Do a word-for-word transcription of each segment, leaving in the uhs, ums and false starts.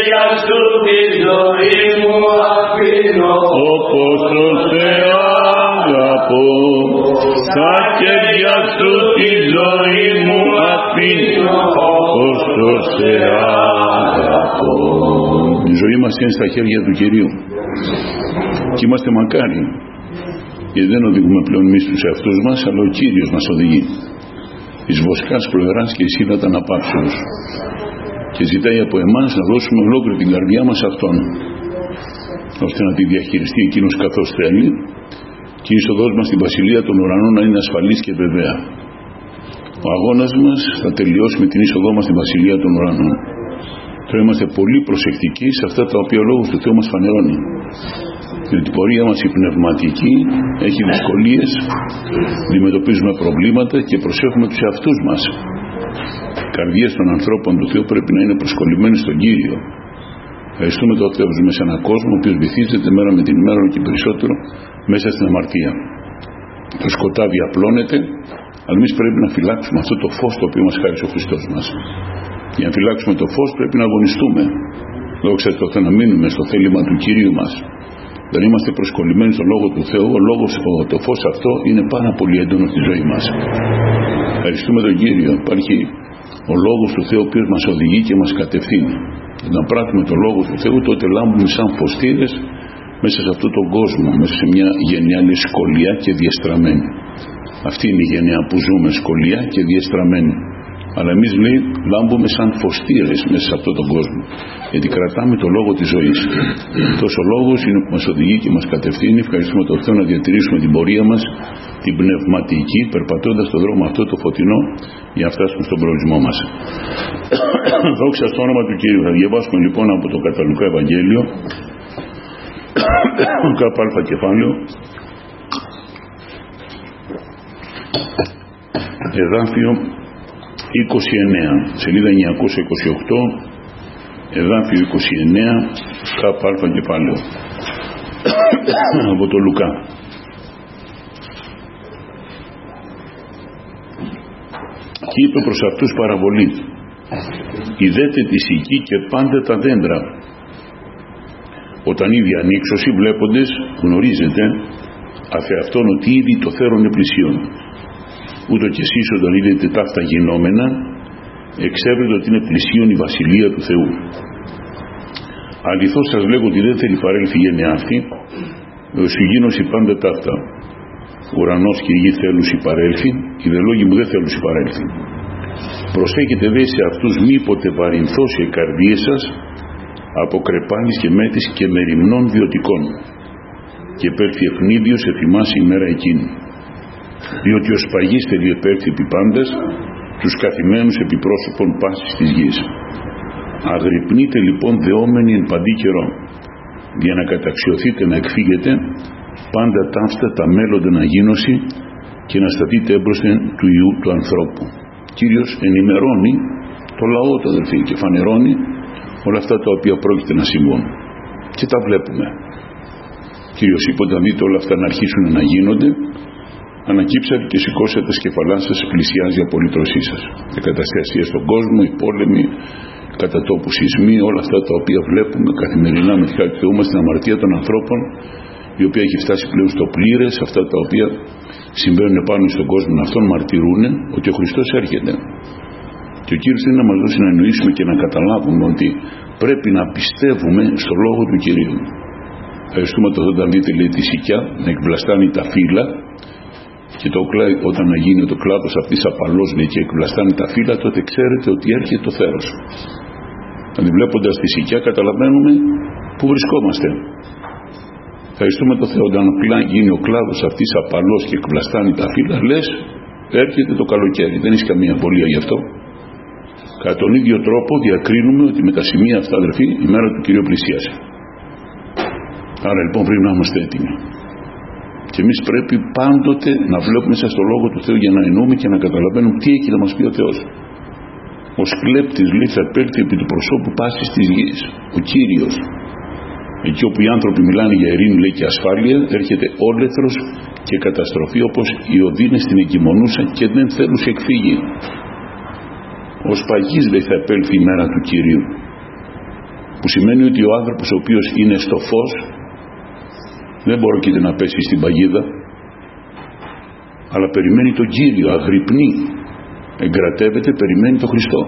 για σου τη ζωή μου αφήνω, όπως το σε αγαπώ, στα χέρια σου τη ζωή μου αφήνω, όπως το σε αγαπώ. Η ζωή μας είναι στα χέρια του Κυρίου και είμαστε μακάρι, γιατί δεν οδηγούμε πλέον εμείς τους εαυτούς μας, αλλά ο Κύριος μας οδηγεί εις βοσκάς πλευράς και εις ύδατα αναπαύσεως, και ζητάει από εμάς να δώσουμε ολόκληρη την καρδιά μας αυτόν, ώστε να τη διαχειριστεί εκείνος καθώς θέλει και η είσοδός μας στην Βασιλεία των Ουρανών να είναι ασφαλής και βεβαία. Ο αγώνας μας θα τελειώσει με την είσοδό μας στην Βασιλεία των Ουρανών. Τώρα είμαστε πολύ προσεκτικοί σε αυτά τα οποία ο Λόγος του Θεού μας φανερώνει. Διότι η πορεία μας η πνευματική έχει δυσκολίες, αντιμετωπίζουμε προβλήματα και προσέχουμε τους εαυτούς μας. Οι καρδιές των ανθρώπων του Θεού πρέπει να είναι προσκολλημένες στον Κύριο. Ευχαριστούμε τον Θεό που ζούμε σε έναν κόσμο ο οποίος βυθίζεται μέρα με την ημέρα και περισσότερο μέσα στην αμαρτία. Το σκοτάδι απλώνεται, αλλά εμείς πρέπει να φυλάξουμε αυτό το φως το οποίο μας χάρισε ο Χριστός μας. Για να φυλάξουμε το φως πρέπει να αγωνιστούμε. Δόξα τω Θεώ, να μείνουμε στο θέλημα του Κυρίου μας. Δεν είμαστε προσκολλημένοι στον Λόγο του Θεού. Ο λόγος, το φως αυτό είναι πάρα πολύ έντονο στη ζωή μας. Ευχαριστούμε τον Κύριο. Υπάρχει ο Λόγος του Θεού ο οποίος μας οδηγεί και μας κατευθύνει. Όταν πράττουμε τον Λόγο του Θεού, τότε λάμπουμε σαν φωστήρες μέσα σε αυτόν τον κόσμο, μέσα σε μια γενιά σκολιά και διεστραμμένη. Αυτή είναι η γενιά που ζούμε, σκολιά και διεστραμμένη. Αλλά εμείς, λέει, λάμπουμε σαν φωστήρες μέσα σε αυτόν τον κόσμο, γιατί κρατάμε το λόγο της ζωής. Αυτός ο λόγος είναι που μας οδηγεί και μας κατευθύνει. Ευχαριστούμε τον Θεό να διατηρήσουμε την πορεία μας, την πνευματική, περπατώντας τον δρόμο αυτό το φωτεινό, για να φτάσουμε στον προορισμό μας. Δόξα στο όνομα του Κυρίου. Θα διαβάσουμε λοιπόν από το Καταλουκά Ευαγγέλιο, κάπου αλφα κεφάλαιο, εδάφιο είκοσι εννέα, σελίδα εννιακόσια είκοσι οκτώ, εδάφιο είκοσι εννέα, κάπου αλφα κεφάλαιο, από το Λουκά. Και είπε προς αυτούς παραβολή: «Ιδέτε τη σική και πάντα τα δέντρα. Όταν ήδη ανοίξωση βλέποντες γνωρίζετε αφεαυτόν ότι ήδη το θέρον πλησίον. Ούτω κι εσείς όταν είδετε ταύτα γινόμενα, εξέβρετε ότι είναι πλησίον η Βασιλεία του Θεού. Αληθώς σας λέγω ότι δεν θέλει παρέλθει η γενεά αυτή, έως η γίνωση πάντα ταύτα. Ουρανός και η γη θέλουσι παρέλθει, οι δε λόγοι μου δεν θέλουσι παρέλθει. Προσέχετε δε σε αυτούς μήποτε βαρυνθώσει οι καρδίες σας από κρεπάλης και μέτης και μεριμνών βιωτικών, και επέλθει ευνίδιος εφημάς η μέρα εκείνη. Διότι ο σπαγής θέλει επέλθει επί πάντας, τους καθημένους επί πρόσωπων πάσης της γης. Αγρυπνείτε λοιπόν δεόμενοι εν παντή καιρό, για να καταξιωθείτε να εκφύγετε πάντα ταύστα τα μέλλοντα να γίνωση και να σταθείτε έμπροσθεν του Ιού του ανθρώπου». Κύριος ενημερώνει το λαό του, αδελφοί, και φανερώνει όλα αυτά τα οποία πρόκειται να συμβούν. Και τα βλέπουμε. Κύριος είπε όταν δείτε όλα αυτά να αρχίσουν να γίνονται, ανακύψατε και σηκώσατε τα σκεφαλά σας, πλησιάζει η απολύτρωσή σας. Η καταστασία στον κόσμο, οι πόλεμοι, κατά τόπου σεισμοί, όλα αυτά τα οποία βλέπουμε καθημερινά με τη χάρη του Θεού μας, την αμαρτία των ανθρώπων, η οποία έχει φτάσει πλέον στο πλήρες, αυτά τα οποία συμβαίνουν πάνω στον κόσμο αυτόν μαρτυρούν ότι ο Χριστός έρχεται. Και ο Κύριος θέλει να μας δώσει να εννοήσουμε και να καταλάβουμε ότι πρέπει να πιστεύουμε στο Λόγο του Κυρίου. Ευχαριστούμε το όταν δείτε, λέει, τη σικιά να εκβλαστάνει τα φύλλα, και το, όταν να γίνει το κλάδος αυτής απαλός, λέει, και εκβλαστάνει τα φύλλα, τότε ξέρετε ότι έρχεται το θέρος. Δηλαδή βλέποντας τη σικιά καταλαβαίνουμε που βρισκόμαστε. Ευχαριστούμε το Θεό όταν γίνει ο κλάδος αυτής απαλός και εκβλαστάνει τα φύλλα, λες έρχεται το καλοκαίρι. Δεν έχει καμία απολία γι' αυτό. Κατά τον ίδιο τρόπο διακρίνουμε ότι με τα σημεία αυτά, αδερφοί, η μέρα του Κυρίου πλησίασε. Άρα λοιπόν πρέπει να είμαστε έτοιμοι. Και εμείς πρέπει πάντοτε να βλέπουμε μέσα στο Λόγο του Θεού για να εννοούμε και να καταλαβαίνουμε τι έχει να μας πει ο Θεός. Ο σκλέπτης, λέει, θα επέλθει επί του προσώπου πάσης της γης. Ο Κύριος. Εκεί όπου οι άνθρωποι μιλάνε για ειρήνη, λέει, και ασφάλεια, έρχεται όλεθρος και καταστροφή, όπως οι οδύνες την εγκυμονούσαν και δεν θέλουν σε εκφύγει. Ο σπαγής, λέει, θα επέλθει η μέρα του Κυρίου, που που σημαίνει ότι ο άνθρωπος ο οποίος είναι στο φως δεν πρόκειται να πέσει στην παγίδα, αλλά περιμένει τον Κύριο, αγρυπνεί, εγκρατεύεται, περιμένει τον Χριστό.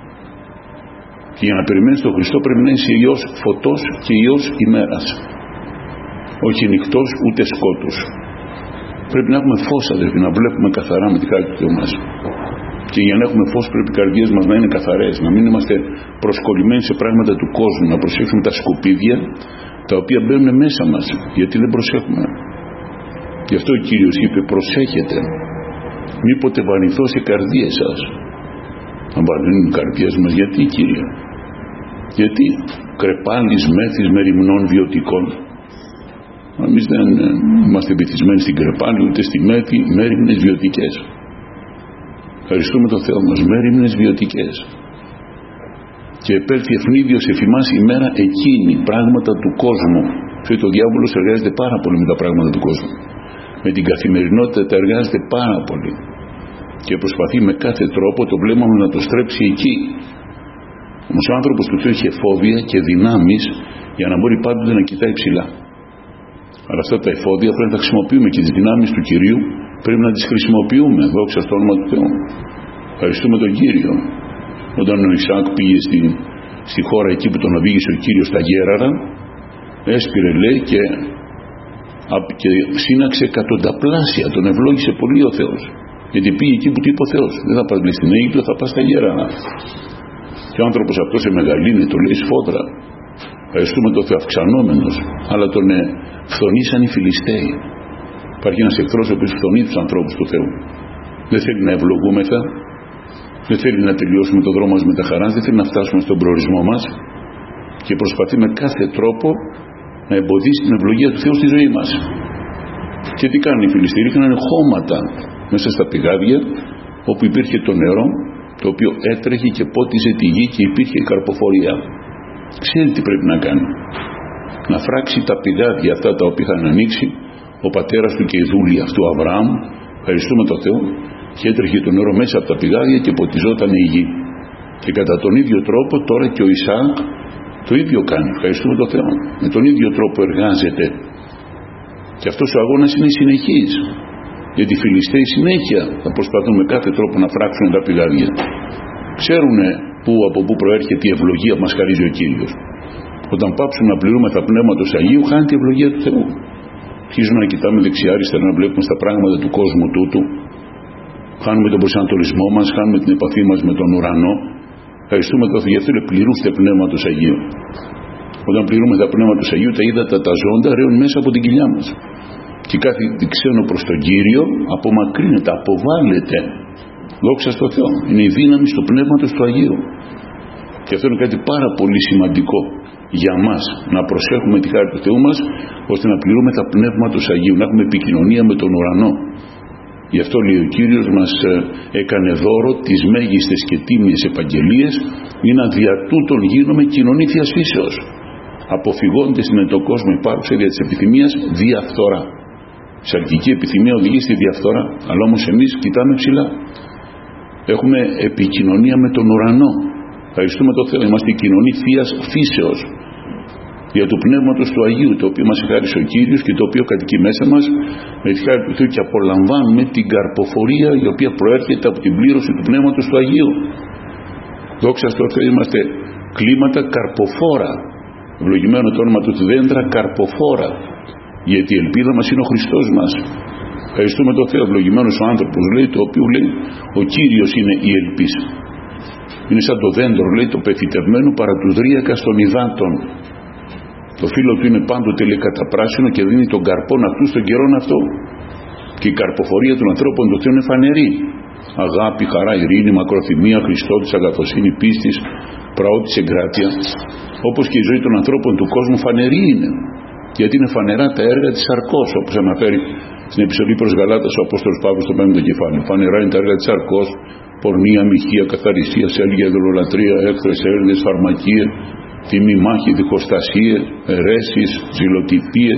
Και για να περιμένεις τον Χριστό πρέπει να είσαι Υιός φωτός και Υιός ημέρας, όχι νυχτός ούτε σκότους. Πρέπει να έχουμε φως, αδερφοί, να βλέπουμε καθαρά με τη χάρη του Θεού μας. Και για να έχουμε φως πρέπει οι καρδιές μας να είναι καθαρές, να μην είμαστε προσκολλημένοι σε πράγματα του κόσμου, να προσέχουμε τα σκουπίδια τα οποία μπαίνουν μέσα μας, γιατί δεν προσέχουμε. Γι' αυτό ο Κύριος είπε, προσέχετε, μήποτε βαρυνθώ σε καρδίες σας. Να βαρύνουν οι καρδιές μας, γιατί, Κύριε? Γιατί κρεπάλης μέθης μεριμνών βιωτικών. Εμείς δεν είμαστε βυθισμένοι στην κρεπάλη ούτε στη μέθη, μέριμνες βιωτικές. Ευχαριστούμε τον Θεό μας, μέριμνες βιωτικές. Και επέλθει ευνίδιος εφημάς ημέρα εκείνη, πράγματα του κόσμου. Και ο διάβολος εργάζεται πάρα πολύ με τα πράγματα του κόσμου. Με την καθημερινότητα τα εργάζεται πάρα πολύ. Και προσπαθεί με κάθε τρόπο το βλέμμα μου να το στρέψει εκεί. Όμως ο άνθρωπος του Θεού είχε φόβια και δυνάμεις για να μπορεί πάντοτε να κοιτάει ψηλά. Αλλά αυτά τα εφόδια πρέπει να τα χρησιμοποιούμε και τις δυνάμεις του Κυρίου πρέπει να τις χρησιμοποιούμε. Δόξα στο όνομα του Θεού. Ευχαριστούμε τον Κύριο. Όταν ο Ισαάκ πήγε στη, στη χώρα εκεί που τον οδήγησε ο Κύριος στα Γέραρα, έσπηρε λέει και, και σύναξε εκατονταπλάσια. Τον ευλόγησε πολύ ο Θεός. Γιατί πήγε εκεί που του είπε ο Θεός. Δεν θα πας στην Αίγυπτο, θα πας στα Γέραρα. Και ο άνθρωπος αυτός εμεγαλύνει, το λέει σφόδρα. Ευχαριστούμε τον Θεό, αυξανόμενος. Αλλά τον ε, φθονήσαν οι Φιλιστέοι. Υπάρχει ένας εχθρός ο οποίος φθονεί τους ανθρώπους του Θεού. Δεν θέλει να ευλογούμεθα, δεν θέλει να τελειώσουμε τον δρόμο μας με τα χαράς, δεν θέλει να φτάσουμε στον προορισμό μας και προσπαθεί με κάθε τρόπο να εμποδίσει την ευλογία του Θεού στη ζωή μας. Και τι κάνουν οι Φιλιστέοι? Ρίχνανε χώματα μέσα στα πηγάδια όπου υπήρχε το νερό, το οποίο έτρεχε και πότιζε τη γη και υπήρχε καρποφορία. Ξέρει τι πρέπει να κάνει. Να φράξει τα πηγάδια αυτά τα οποία είχαν ανοίξει ο πατέρας του και η δούλη αυτού Αβραάμ, ευχαριστούμε τον Θεό, και έτρεχε το νερό μέσα από τα πηγάδια και ποτιζόταν η γη. Και κατά τον ίδιο τρόπο τώρα και ο Ισαάκ το ίδιο κάνει. Ευχαριστούμε τον Θεό. Με τον ίδιο τρόπο εργάζεται. Και αυτός ο αγώνας είναι συνεχής. Γιατί οι Φιλιστέοι συνέχεια θα προσπαθούν με κάθε τρόπο να φράξουν τα πηγάδια. Ξέρουν που, από πού προέρχεται η ευλογία που μας χαρίζει ο Κύριος. Όταν πάψουν να πληρούμε τα πνεύματος Αγίου, χάνει τη ευλογία του Θεού. Αρχίζουμε να κοιτάμε δεξιά-αριστερά, να βλέπουμε στα πράγματα του κόσμου τούτου. Χάνουμε τον προσανατολισμό μας, χάνουμε την επαφή μας με τον ουρανό. Ευχαριστούμε τον Θεό, γι' αυτό είναι πληρούστε πνεύματος Αγίου. Όταν πληρούμε τα πνεύματος Αγίου, τα ύδατα τα ζώντα ρέουν μέσα από την κοιλιά μας. Και κάθε ξένο προς τον Κύριο απομακρύνεται, αποβάλλεται. Δόξα στο Θεό. Είναι η δύναμη του πνεύματος του Αγίου. Και αυτό είναι κάτι πάρα πολύ σημαντικό για μας, να προσέχουμε τη χάρη του Θεού μας, ώστε να πληρούμε τα πνεύματος Αγίου, να έχουμε επικοινωνία με τον ουρανό. Γι' αυτό λέει ο Κύριος μας έκανε δώρο τις μέγιστες και τίμιες επαγγελίες, ή να δια τούτων γίνομαι κοινωνή Θείας φύσεως, αποφυγώντες στην εν τον κόσμο υπάρχουσα δια της επιθυμίας διαφθορά. Η σαρκική επιθυμία οδηγεί στη διαφθορά, αλλά όμως εμείς κοιτάμε ψηλά. Έχουμε επικοινωνία με τον ουρανό. Ευχαριστούμε τον Θεό. Είμαστε η κοινωνή Θείας φύσεως, για του Πνεύματος του Αγίου, το οποίο μας χάρισε ο Κύριος και το οποίο κατοικεί μέσα μας με τη χάρη του Θεού, και απολαμβάνουμε την καρποφορία η οποία προέρχεται από την πλήρωση του Πνεύματος του Αγίου. Δόξα στο Θεό, είμαστε κλίματα καρποφόρα. Ευλογημένο το όνομα του, δέντρα καρποφόρα, γιατί η ελπίδα μας είναι ο Χριστός μας. Ευχαριστούμε τον Θεό. Ευλογημένος ο άνθρωπος, λέει, το οποίο λέει ο Κύριος είναι η ελπίς. Είναι σαν το δέντρο, λέει, το πεφυτευμένο παρά του δρύακας των υδάτων. Το φύλλο του είναι πάντοτε, λέει, καταπράσινο και δίνει τον καρπόν αυτού στον καιρόν αυτό. Και η καρποφορία των ανθρώπων του Θεού είναι φανερή. Αγάπη, χαρά, ειρήνη, μακροθυμία, Χριστότης, αγαθοσύνη, πίστης, πραότης, εγκράτεια. Όπως και η ζωή των ανθρώπων του κόσμου φανερή είναι. Γιατί είναι φανερά τα έργα της σαρκός, όπως αναφέρει στην επιστολή προς Γαλάτας ο Απόστολος Παύλος στο πέμπτο κεφάλαιο. Φανερά είναι τα έργα της σαρκός, πορνεία, μοιχεία, καθαριστία, έλγεια, δολολατρεία, έκθρες, έρδες, φαρμακεία, τιμή, μάχη, διχοστασίες, αιρέσεις, ζηλοτυπίες,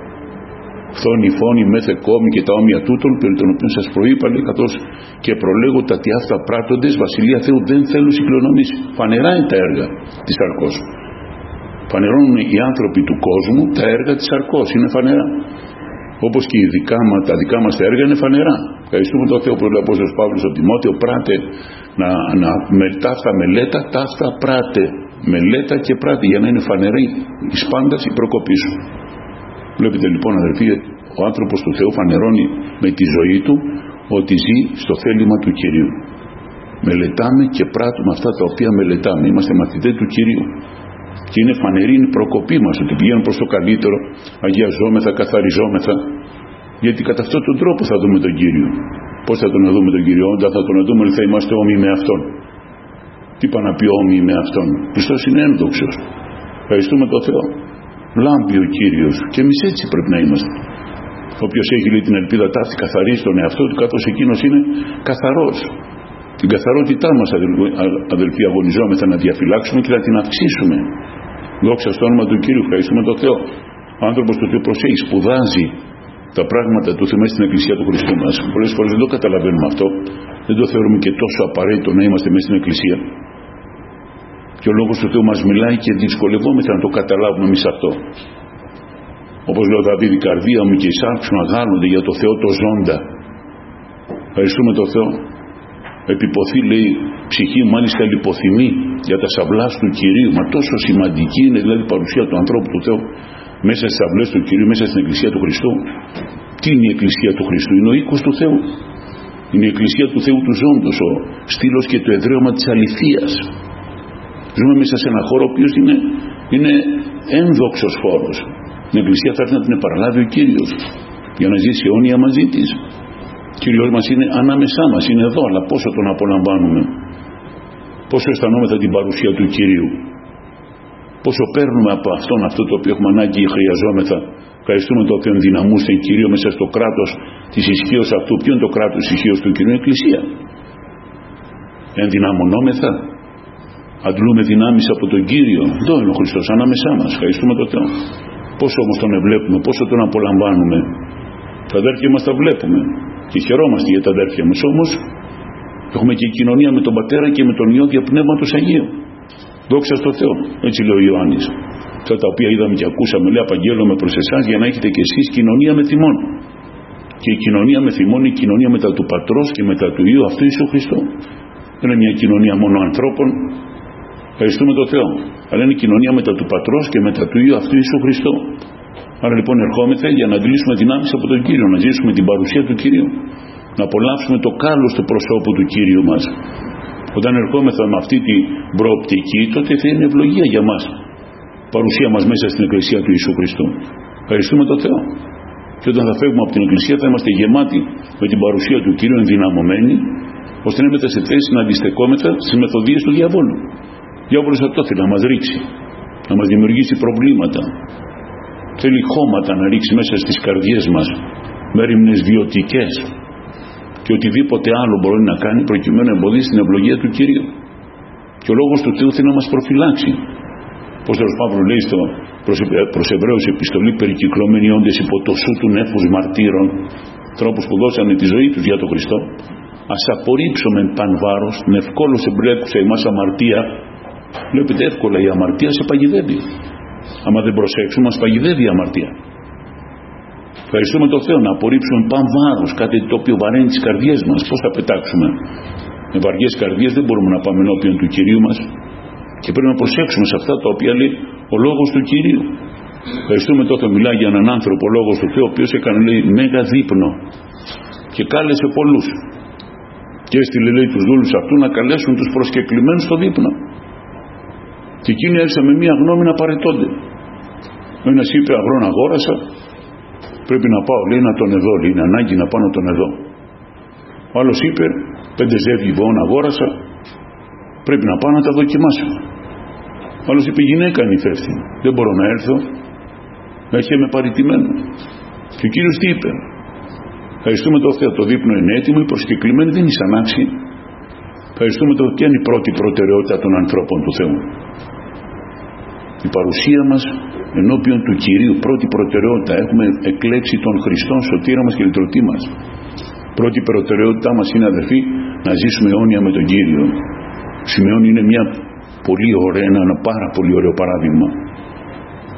φθόνη, φόνη, μέθε κόμη και τα όμοια τούτων, περί των οποίων σας προείπα, λέει, καθώς και προλέγω τα τι αυτά πράττοντες, βασιλεία Θεού δεν θέλουν συγκλονομήσει. Φανερά είναι τα έργα της σαρκός. Φανερώνουν οι άνθρωποι του κόσμου τα έργα της σαρκός, είναι φανερά. Όπως και οι δικά μας, τα δικά μας τα έργα είναι φανερά. Ευχαριστούμε τον Θεό που λέει ο Απόστολος Παύλος στο Τιμότεο, πράτε να, να με, ταύτα μελέτα, ταύτα πράτε. Μελέτα και πράτε για να είναι φανερή η σπάντας η προκοπή σου. Βλέπετε λοιπόν αδερφοί, ο άνθρωπος του Θεού φανερώνει με τη ζωή του ότι ζει στο θέλημα του Κυρίου. Μελετάμε και πράττουμε αυτά τα οποία μελετάμε. Είμαστε μαθητές του Κυρίου. Και είναι φανερή η προκοπή μας, ότι πηγαίνουμε προς το καλύτερο, αγιαζόμεθα, καθαριζόμεθα. Γιατί κατά αυτόν τον τρόπο θα δούμε τον Κύριο. Πώς θα τον δούμε τον Κύριο? Όταν θα τον δούμε, θα είμαστε όμοιοι με Αυτόν. Τι είπα να πει όμοιοι με Αυτόν? Χριστός είναι ένδοξος. Ευχαριστούμε τον Θεό. Λάμπει ο Κύριος. Και εμείς έτσι πρέπει να είμαστε. Όποιος έχει λέει την ελπίδα ταύτη καθαρίζει τον εαυτό του, καθώς εκείνος είναι καθαρός. Την καθαρότητά μας, αδελφοί, αγωνιζόμεθα να διαφυλάξουμε και να την αυξήσουμε. Δόξα στο όνομα του Κύριου, ευχαριστούμε τον Θεό. Ο άνθρωπος του Θεού προσέχει, σπουδάζει τα πράγματα του Θεού μέσα στην Εκκλησία του Χριστού μας. Πολλές φορές δεν το καταλαβαίνουμε αυτό, δεν το θεωρούμε και τόσο απαραίτητο να είμαστε μέσα στην Εκκλησία. Και ο Λόγος του Θεού μας μιλάει και δυσκολευόμεθα να το καταλάβουμε εμείς αυτό. Όπως λέω Δαβίδ, η καρδία μου και η σάρξ μου αγάλλονται για το Θεό το ζώντα. Ευχαριστούμε τον Θεό. Επιποθεί, λέει, ψυχή μου μάλιστα λιποθυμεί για τα σαυλάς του Κυρίου. Μα τόσο σημαντική είναι δηλαδή η παρουσία του ανθρώπου του Θεού μέσα στις σαυλές του Κυρίου, μέσα στην Εκκλησία του Χριστού. Τι είναι η Εκκλησία του Χριστού? Είναι ο οίκος του Θεού. Είναι η Εκκλησία του Θεού του ζώντος, ο στήλος και το εδραίωμα της αληθείας. Ζούμε μέσα σε ένα χώρο ο οποίος είναι, είναι ένδοξος χώρος. Την Εκκλησία θα έρθει να την επαραλάβει ο Κύριος για να ζήσει αιώνια μαζί της. Ο Κύριος μας είναι ανάμεσά μας, είναι εδώ, αλλά πόσο τον απολαμβάνουμε, πόσο αισθανόμεθα την παρουσία του Κυρίου, πόσο παίρνουμε από αυτόν αυτό το οποίο έχουμε ανάγκη ή χρειαζόμεθα. Ευχαριστούμε το οποίο ενδυναμούσε Κυρίο μέσα στο κράτος της ισχύως αυτού. Ποιο είναι το κράτος της ισχύως του Κυρίου? Η Εκκλησία. Ενδυναμωνόμεθα, αντλούμε δυνάμεις από τον Κύριο. Εδώ είναι ο Χριστός ανάμεσά μας. Ευχαριστούμε τον Θεό. Πόσο όμως τον ευλέπουμε, πόσο τον απολαμβάνουμε. Τα αδέρφια μας τα βλέπουμε και χαιρόμαστε για τα αδέρφια μας. Όμως έχουμε και κοινωνία με τον Πατέρα και με τον Υιό δια Πνεύματος Αγίου. Δόξα στο Θεό. Έτσι λέει ο Ιωάννης. Αυτά τα οποία είδαμε και ακούσαμε, λέει, απαγγέλλομαι προς εσάς για να έχετε και εσείς κοινωνία με θυμόν. Και η κοινωνία με θυμόν είναι η κοινωνία μετά του Πατρός και μετά του Υιού αυτού Ιησού Χριστού. Δεν είναι μια κοινωνία μόνο ανθρώπων. Ευχαριστούμε τον Θεό. Αλλά είναι η κοινωνία μετά του Πατρός και μετά του Υιού αυτού Ιησού Χριστού. Άρα λοιπόν ερχόμεθα για να αντλήσουμε δυνάμεις από τον Κύριο, να ζήσουμε την παρουσία του Κυρίου, να απολαύσουμε το κάλος του προσώπου του Κύριου μας. Όταν ερχόμεθα με αυτή την προοπτική, τότε θα είναι ευλογία για μας παρουσία μας μέσα στην Εκκλησία του Ιησού Χριστού. Ευχαριστούμε τον Θεό. Και όταν θα φεύγουμε από την Εκκλησία θα είμαστε γεμάτοι με την παρουσία του Κύριου, ενδυναμωμένοι, ώστε να είμαστε σε θέση να αντιστεκόμεθα στις μεθοδίες του διαβόλου. Ο διάβολος θα το θέλει να μας ρίξει, να μας δημιουργήσει προβλήματα. Θέλει χώματα να ρίξει μέσα στις καρδιές μας, μέριμνες βιωτικές και οτιδήποτε άλλο μπορεί να κάνει προκειμένου να εμποδίσει την ευλογία του Κυρίου. Και ο Λόγος του Θεού θέλει να μας προφυλάξει. Πώς ο Παύλος λέει στο προς Εβραίους επιστολή, περικυκλωμένοι όντες υπό το σου του νέφους μαρτύρων, τρόπους που δώσανε τη ζωή τους για τον Χριστό, ας απορρίψουμε παν βάρος την ευκόλως εμπλέκουσα εμάς αμαρτία. Βλέπετε, εύκολα η αμαρτία σε παγιδεύει. Άμα δεν προσέξουμε, μας παγιδεύει η αμαρτία. Ευχαριστούμε τον Θεό να απορρίψουμε παν βάρος, κάτι το οποίο βαραίνει τις καρδιές μας. Πώς θα πετάξουμε? Με βαριές καρδιές δεν μπορούμε να πάμε ενώπιον του Κυρίου μας. Και πρέπει να προσέξουμε σε αυτά τα οποία λέει ο Λόγος του Κυρίου. Ευχαριστούμε τότε, μιλάει για έναν άνθρωπο, ο Λόγος του Θεού, ο οποίος έκανε, λέει, μέγα δείπνο και κάλεσε πολλούς. Και έστειλε, λέει, τους δούλους αυτού να καλέσουν τους προσκεκλημένους στο δείπνο. Και εκείνοι άρχισαν με μία γνώμη να παραιτώνται. Ο ένας είπε, αγρόν αγόρασα, πρέπει να πάω, λέει, να τον εδώ, λέει, είναι ανάγκη να πάω να τον εδώ. Ο άλλος είπε, πέντε ζεύγη βοών αγόρασα, πρέπει να πάω να τα δοκιμάσω. Ο άλλος είπε, γυναίκα είναι υπεύθυνη, δεν μπορώ να έρθω, έχει με παραιτημένο. Και ο Κύριος τι είπε? Ευχαριστούμε τον Θεό, το δείπνο είναι έτοιμο, οι προσκεκλημένοι δεν ήσαν άξιοι. Ευχαριστούμε τον ποια είναι η πρώτη προτεραιότητα των ανθρώπων του Θεού? Η παρουσία μας ενώπιον του Κυρίου, πρώτη προτεραιότητα. Έχουμε εκλέξει τον Χριστόν σωτήρα μας και λυτρωτή μας. Πρώτη προτεραιότητά μας είναι, αδερφοί, να ζήσουμε αιώνια με τον Κύριο. Σημειώνει είναι μια πολύ ωραία, ένα πάρα πολύ ωραίο παράδειγμα.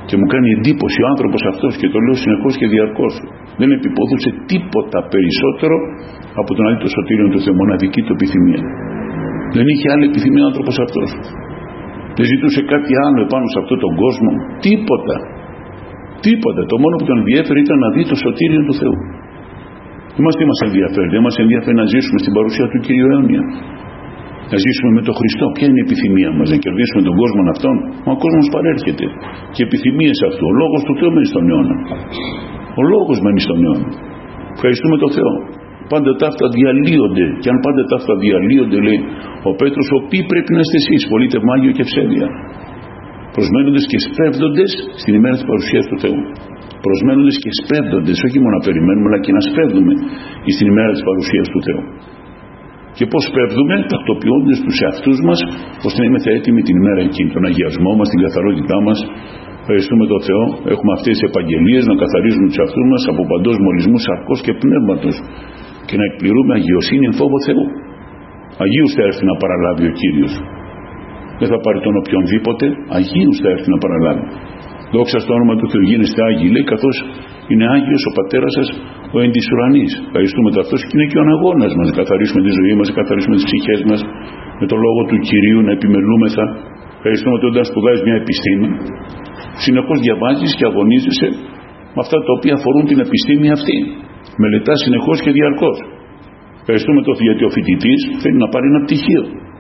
Και μου κάνει εντύπωση ο άνθρωπος αυτός, και το λέω συνεχώς και διαρκώς, δεν επιπόδωσε τίποτα περισσότερο από τον να δει το σωτήριο του Θεού, μοναδική του επιθυμία. Δεν είχε άλλη επιθυμία ο άνθρωπος αυτός. Δεν ζητούσε κάτι άλλο επάνω σε αυτόν τον κόσμο. Τίποτα. Τίποτα. Το μόνο που τον ενδιαφέρει ήταν να δει το σωτήριο του Θεού. Δεν μας τι μας ενδιαφέρει. Δεν μας ενδιαφέρει να ζήσουμε στην παρουσία του Κύριου αιώνια. Να ζήσουμε με τον Χριστό. Ποια είναι η επιθυμία μας? Να κερδίσουμε τον κόσμο αυτόν? Μα ο κόσμος παρέρχεται. Και επιθυμίες αυτού. Ο λόγος του Θεού μένει στον αιώνα. Ο λόγος μένει στον αιώνα. Ευχαριστούμε τον Θεό. Πάντα τα αυτά διαλύονται. Και αν πάντα τα αυτά διαλύονται, λέει ο Πέτρος, ο οποίοι πρέπει να είστε εσείς, πολύτε μάγιο και ευσέβεια. Προσμένοντες και σπέβδοντες στην ημέρα της παρουσίας του Θεού. Προσμένοντες και σπέβδοντες, όχι μόνο να περιμένουμε, αλλά και να σπέβδουμε στην ημέρα της παρουσίας του Θεού. Και πώς σπέβδουμε? Τακτοποιώντας τους εαυτούς μας, ώστε να είμαστε έτοιμοι την ημέρα εκείνη. Τον αγιασμό μας, την καθαρότητά μας. Ευχαριστούμε τον Θεό. Έχουμε αυτές τις επαγγελίες να καθαρίζουμε τους εαυτούς μας από παντός μολυσμού σαρκός και πνεύματος. Και να εκπληρούμε αγιοσύνη εν φόβο Θεού. Αγίους θα έρθει να παραλάβει ο Κύριος. Δεν θα πάρει τον οποιονδήποτε. Αγίους θα έρθει να παραλάβει. Δόξα στο όνομα του Θεού, γίνεστε Άγιοι, λέει, καθώς είναι Άγιος ο Πατέρας σας ο εν της ουρανής. Ευχαριστούμε το αυτός, και είναι και ο αγώνας μας. Να καθαρίσουμε τη ζωή μας, να καθαρίσουμε τις ψυχές μας με το λόγο του Κυρίου, να επιμελούμεθα. Ευχαριστούμε ότι όταν σπουδάζεις μια επιστήμη, συνεχώς διαβάζεις και αγωνίζεσαι με αυτά τα οποία αφορούν την επιστήμη αυτή. Μελετάς συνεχώς και διαρκώς. Ευχαριστούμε το γιατί ο φοιτητής θέλει να πάρει ένα πτυχίο.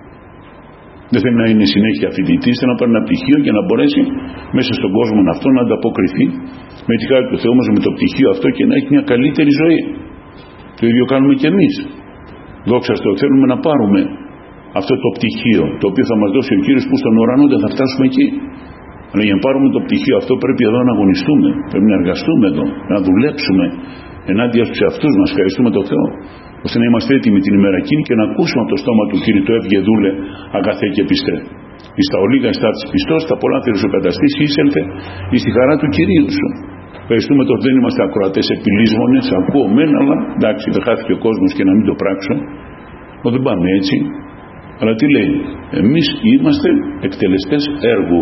Δεν θέλει να είναι συνέχεια φοιτητής, θέλει να πάρει ένα πτυχίο για να μπορέσει μέσα στον κόσμο αυτό να ανταποκριθεί με τη χάρη του Θεού μας με το πτυχίο αυτό και να έχει μια καλύτερη ζωή. Το ίδιο κάνουμε και εμείς. Δόξα στο Θεό, θέλουμε να πάρουμε αυτό το πτυχίο το οποίο θα μας δώσει ο Κύριος, που στον ουρανό δεν θα φτάσουμε εκεί. Αλλά για να πάρουμε το πτυχίο αυτό πρέπει εδώ να αγωνιστούμε, πρέπει να εργαστούμε εδώ, να δουλέψουμε ενάντια στους εαυτούς μας. Ευχαριστούμε τον Θεό, ώστε να είμαστε έτοιμοι την ημέρα εκείνη και να ακούσουμε από το στόμα του Κύριου το έβγε δούλε αγαθέ και πιστέ. Εις τα ολίγα εστάτης πιστός, τα πολλά θέλεις ο καταστήσει εισέλθε εις τη χαρά του Κυρίου σου. Ευχαριστούμε το ότι δεν είμαστε ακροατές επιλύσμονες, ακούω μεν, αλλά εντάξει, δεν χάθηκε ο κόσμος και να μην το πράξω. Μα δεν πάμε έτσι. Αλλά τι λέει? Εμείς είμαστε εκτελεστές έργου.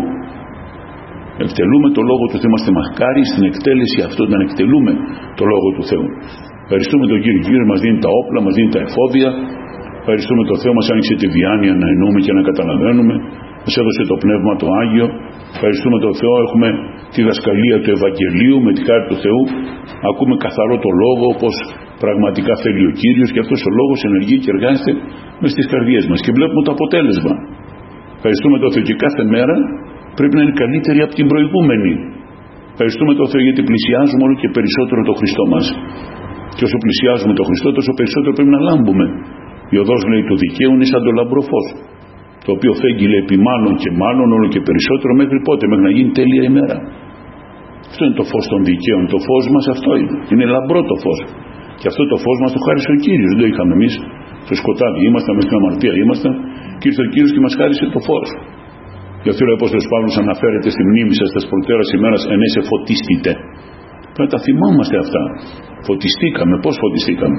Εκτελούμε το Λόγο του Θεού. Είμαστε μακάρι στην εκτέλεση αυτό, να εκτελούμε το Λόγο του Θεού. Ευχαριστούμε τον Κύριο. Κύριο μας δίνει τα όπλα, μας δίνει τα εφόδια. Ευχαριστούμε τον Θεό, μας άνοιξε τη διάνοια να εννοούμε και να καταλαβαίνουμε. Μας έδωσε το Πνεύμα το Άγιο. Ευχαριστούμε τον Θεό. Έχουμε τη δασκαλία του Ευαγγελίου με τη χάρη του Θεού. Ακούμε καθαρό το Λόγο όπως πραγματικά θέλει ο Κύριος, και αυτός ο Λόγος ενεργεί και εργάζεται μες στις καρδιές μας και βλέπουμε το αποτέλεσμα. Ευχαριστούμε τον Θεό, και κάθε μέρα πρέπει να είναι καλύτερη από την προηγούμενη. Ευχαριστούμε τον Θεό, γιατί πλησιάζουμε όλο και περισσότερο το Χριστό μας. Και όσο πλησιάζουμε το Χριστό, τόσο περισσότερο πρέπει να λάμπουμε. Η οδός, λέει, του δικαίου είναι σαν το λαμπρό φως, το οποίο φέγγει, λέει, επί μάλλον και μάλλον όλο και περισσότερο, μέχρι πότε? Μέχρι να γίνει τέλεια ημέρα. Αυτό είναι το φως των δικαίων. Το φως μας αυτό είναι. Είναι λαμπρό το φως. Και αυτό το φως μας το χάρισε ο Κύριος. Δεν το είχαμε εμείς. Στο σκοτάδι ήμασταν, με στην αμαρτία ήμασταν, και ήρθε ο Κύριος και μας χάρισε το φως. Γι' αυτό ο Απόστολος Παύλος αναφέρεται στη μνήμη σας τας προτέρας ημέρας, ενέσε φωτίστητε. Πρέπει να τα θυμάμαστε αυτά. Φωτιστήκαμε. Πώς φωτιστήκαμε?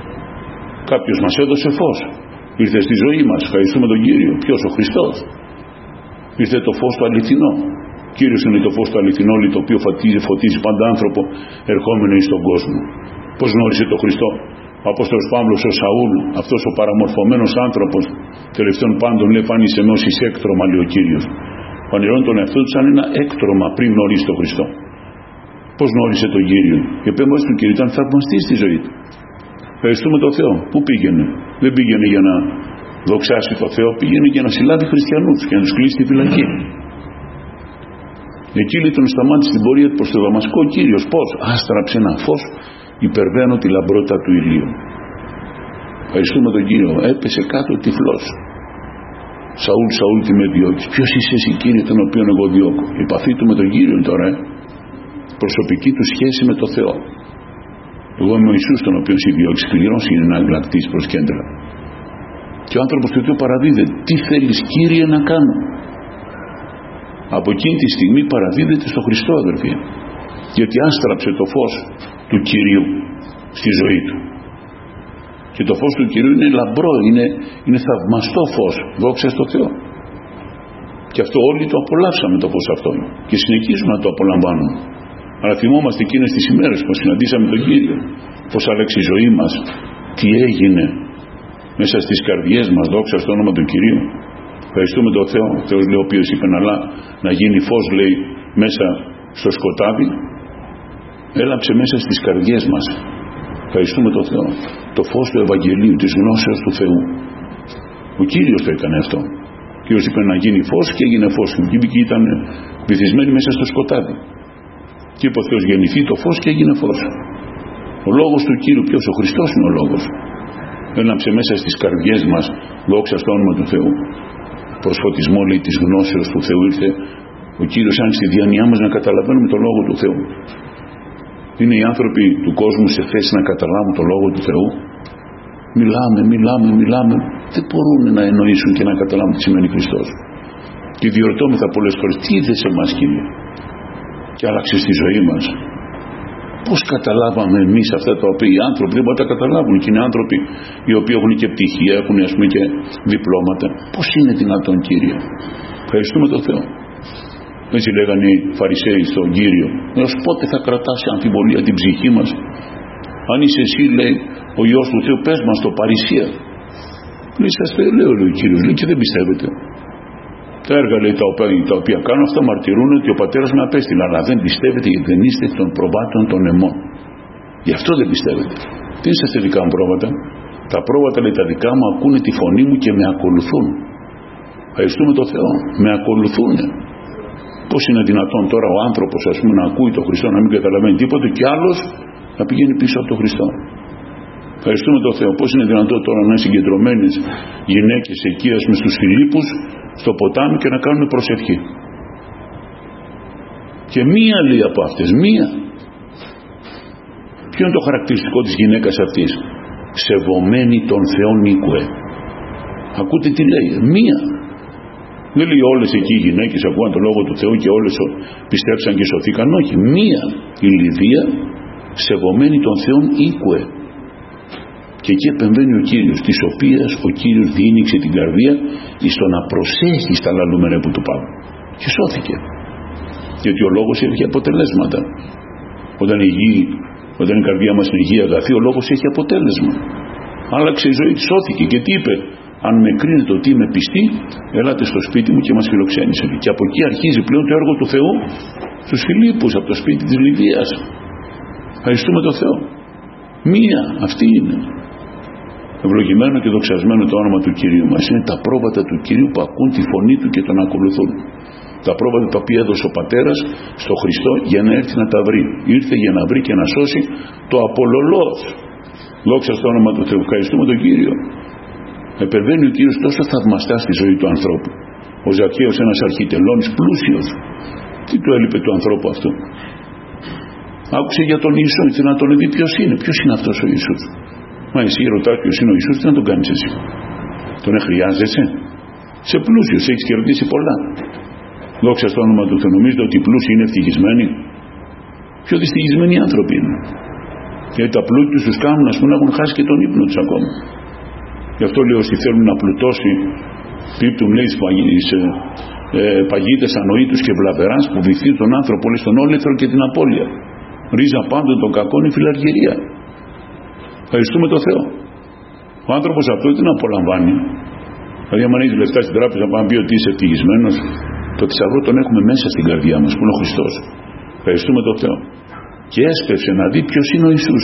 Κάποιος μας έδωσε φως. Ήρθε στη ζωή μας. Ευχαριστούμε τον Κύριο. Ποιος? Ο Χριστός. Ήρθε το φως το αληθινό. Κύριος είναι το φως το αληθινό, το οποίο φωτίζει, φωτίζει πάντα άνθρωπο ερχόμενο εις τον κόσμο. Πώς γνώρισε τον Χριστό ο Απόστολος Παύλος? Ο Σαούλ, αυτός ο παραμορφωμένος άνθρωπος, τελευταίων πάντων, λέει, φάνησε με όσοι έκτρωμα, λέει ο Κύριος. Πανηρώνει τον εαυτό του σαν ένα έκτρωμα πριν γνωρίσει τον Χριστό. Πώς γνώρισε τον Κύριο? Και πέμπτος του Κύριου ήταν θαυμαστής στη ζωή του. Ευχαριστούμε τον Θεό. Πού πήγαινε? Δεν πήγαινε για να δοξάσει τον Θεό, πήγαινε για να συλλάβει χριστιανούς και να τους κλείσει στη φυλακή. Εκεί, λέει, τον σταμάτησε στην πορεία του προς το Δαμασκό ο Κύριος. Πώς? Άστραψε ένα φως υπερβαίνω τη λαμπρότητα του ηλίου. Ευχαριστούμε τον Κύριο. Έπεσε κάτω τυφλός. Σαούλ, Σαούλ, τι με διώκεις? Ποιος είσαι εσύ, Κύριε, τον οποίο εγώ διώκω? Η επαφή του με τον Κύριο τώρα, ε? προσωπική του σχέση με τον Θεό. Εγώ είμαι ο Ιησούς, τον οποίο συδιώξει. Σκληρός είναι να αγκλακτείς προς κέντρα. Και ο άνθρωπος του οποίου παραδίδεται. Τι θέλεις, Κύριε, να κάνω? Από εκείνη τη στιγμή παραδίδεται στο Χριστό, αδερφοί. Γιατί άστραψε το φως του Κυρίου στη ζωή του. Και το φως του Κυρίου είναι λαμπρό, είναι, είναι θαυμαστό φως. Δόξα στο Θεό. Και αυτό όλοι το απολαύσαμε το φως αυτό και συνεχίζουμε να το απολαμβάνουμε. Αλλά θυμόμαστε εκείνες τις ημέρες που συναντήσαμε τον Κύριο, πως άλλαξε η ζωή μας, τι έγινε μέσα στις καρδιές μας, δόξα στο όνομα του Κυρίου. Ευχαριστούμε τον Θεό. Ο Θεός λέει, ο οποίος είπε να, να γίνει φως, λέει, μέσα στο σκοτάδι, έλαψε μέσα στις καρδιές μας. Ευχαριστούμε τον Θεό. Το φως του Ευαγγελίου, της γνώσεως του Θεού. Ο Κύριος το έκανε αυτό. Ο Κύριος είπε να γίνει φως και έγινε φως. Και ήταν βυθισμένοι μέσα στο σκοτάδι. Και είπε ο Θεός, γεννηθεί το φως και έγινε φως. Ο λόγος του Κύριου, ποιος? Ο Χριστός είναι ο λόγος. Έλαψε μέσα στις καρδιές μας, δόξα στο όνομα του Θεού. Προς φωτισμό, λέει, της γνώσεως του Θεού ήρθε ο Κύριος, άνοιξε τη διάνοιά μας να καταλαβαίνουμε το λόγο του Θεού. Είναι οι άνθρωποι του κόσμου σε θέση να καταλάβουν το λόγο του Θεού? Μιλάμε, μιλάμε, μιλάμε, δεν μπορούν να εννοήσουν και να καταλάβουν τι σημαίνει Χριστός. Και διορτώμεθα πολλές φορές, τι είδε σε εμάς, Κύριε, και άλλαξε στη ζωή μας. Πώς καταλάβαμε εμείς αυτά τα οποία οι άνθρωποι δεν μπορούν να τα καταλάβουν? Και είναι άνθρωποι οι οποίοι έχουν και πτυχία, έχουν, ας πούμε, και διπλώματα. Πώς είναι δυνατόν, Κύριε? Ευχαριστούμε τον Θεό. Έτσι λέγανε οι Φαρισαίοι στον Κύριο, έως πότε θα κρατάς αμφιβολία την ψυχή μας? Αν είσαι εσύ, λέει, ο Υιός του Θεού, πες μας το παρησία. Λέει, σας λέω, λέει ο Κύριος, λέει, και δεν πιστεύετε. Τα έργα, λέει, τα οποία, τα οποία κάνω, αυτά μαρτυρούν ότι ο Πατέρας με απέστειλε, αλλά δεν πιστεύετε γιατί δεν είστε των προβάτων των αιμών. Γι' αυτό δεν πιστεύετε. Τι είσαστε δικά μου πρόβατα? Τα πρόβατα, λέει, τα δικά μου ακούνε τη φωνή μου και με ακολουθούν. Ευχαριστούμε τον Θεό. Με ακολουθούν. Πώς είναι δυνατόν τώρα ο άνθρωπος, ας πούμε, να ακούει τον Χριστό, να μην καταλαβαίνει τίποτα, και άλλος να πηγαίνει πίσω από τον Χριστό? Ευχαριστούμε τον Θεό. Πώς είναι δυνατόν τώρα να είναι συγκεντρωμένες γυναίκες εκεί, ας πούμε, στους Φιλίππους, στο ποτάμι, και να κάνουν προσευχή? Και μία, λέει, από αυτές, μία. Ποιο είναι το χαρακτηριστικό της γυναίκας αυτής? Σεβομένη των Θεών οίκουε. Ακούτε τι λέει? Μία. Δεν λέει όλες εκεί οι γυναίκες ακούαν τον Λόγο του Θεού και όλες πιστέψαν και σωθήκαν. Όχι, μία, η Λιδία, σεβομένη των Θεών οίκουε. Και εκεί επεμβαίνει ο Κύριος, της οποίας ο Κύριος διήνυξε την καρδία στο να προσέχει στα λαλούμενα που του Παύλου. Και σώθηκε. Γιατί ο λόγος έχει αποτελέσματα. Όταν η, γη, όταν η καρδιά μας είναι υγιή, αγαθή, ο λόγος έχει αποτέλεσμα. Άλλαξε η ζωή, σώθηκε. Και τι είπε? Αν με κρίνετε ότι είμαι πιστή, ελάτε στο σπίτι μου και μας φιλοξένησε. Και από εκεί αρχίζει πλέον το έργο του Θεού στους Φιλίππους, από το σπίτι της Λιδίας. Ευχαριστούμε τον Θεό. Μία, αυτή είναι. Ευλογημένο και δοξασμένο το όνομα του Κυρίου μας. Είναι τα πρόβατα του Κυρίου που ακούν τη φωνή του και τον ακολουθούν. Τα πρόβατα τα οποία έδωσε ο Πατέρας στο Χριστό για να έρθει να τα βρει. Ήρθε για να βρει και να σώσει το απολωλός. Δόξα στο όνομα του Θεού. Ευχαριστούμε τον Κύριο. Επεμβαίνει ο Κύριος τόσο θαυμαστά στη ζωή του ανθρώπου. Ο Ζακχαίος, ένας αρχιτελώνης πλούσιος, τι του έλειπε του ανθρώπου αυτού? Άκουσε για τον Ιησού, ήθελε να τον δει ποιος είναι. Ποιος είναι αυτός ο Ιησούς? Μα εσύ ρωτάς ποιος είναι ο Ιησούς, τι να τον κάνεις εσύ? Τον χρειάζεσαι? Σε πλούσιος, έχεις κερδίσει πολλά. Δόξα στο όνομα του Θεού. Νομίζετε ότι οι πλούσιοι είναι ευτυχισμένοι? Πιο δυστυχισμένοι άνθρωποι είναι. Γιατί τα πλούτη τους κάνουν, ας πούμε, να έχουν χάσει και τον ύπνο τους ακόμα. Γι' αυτό λέω, όσοι θέλουν να πλουτώσει, πίπτουν, λέει, στις ε, ε, παγίδες ανοήτους και βλαβεράς που βυθεί τον άνθρωπο, λέει, στον όλεθρο και την απώλεια. Ρίζα πάντων των κακών η φιλαργυρία. Ευχαριστούμε τον Θεό. Ο άνθρωπος αυτό δεν απολαμβάνει. Δηλαδή, αν έχει λεφτά στην τράπεζα, να πει ότι είσαι ευτυχισμένος, το θησαυρό τον έχουμε μέσα στην καρδιά μας, που είναι ο Χριστός. Ευχαριστούμε τον Θεό. Και έσπευσε να δει ποιος είναι ο Ιησούς.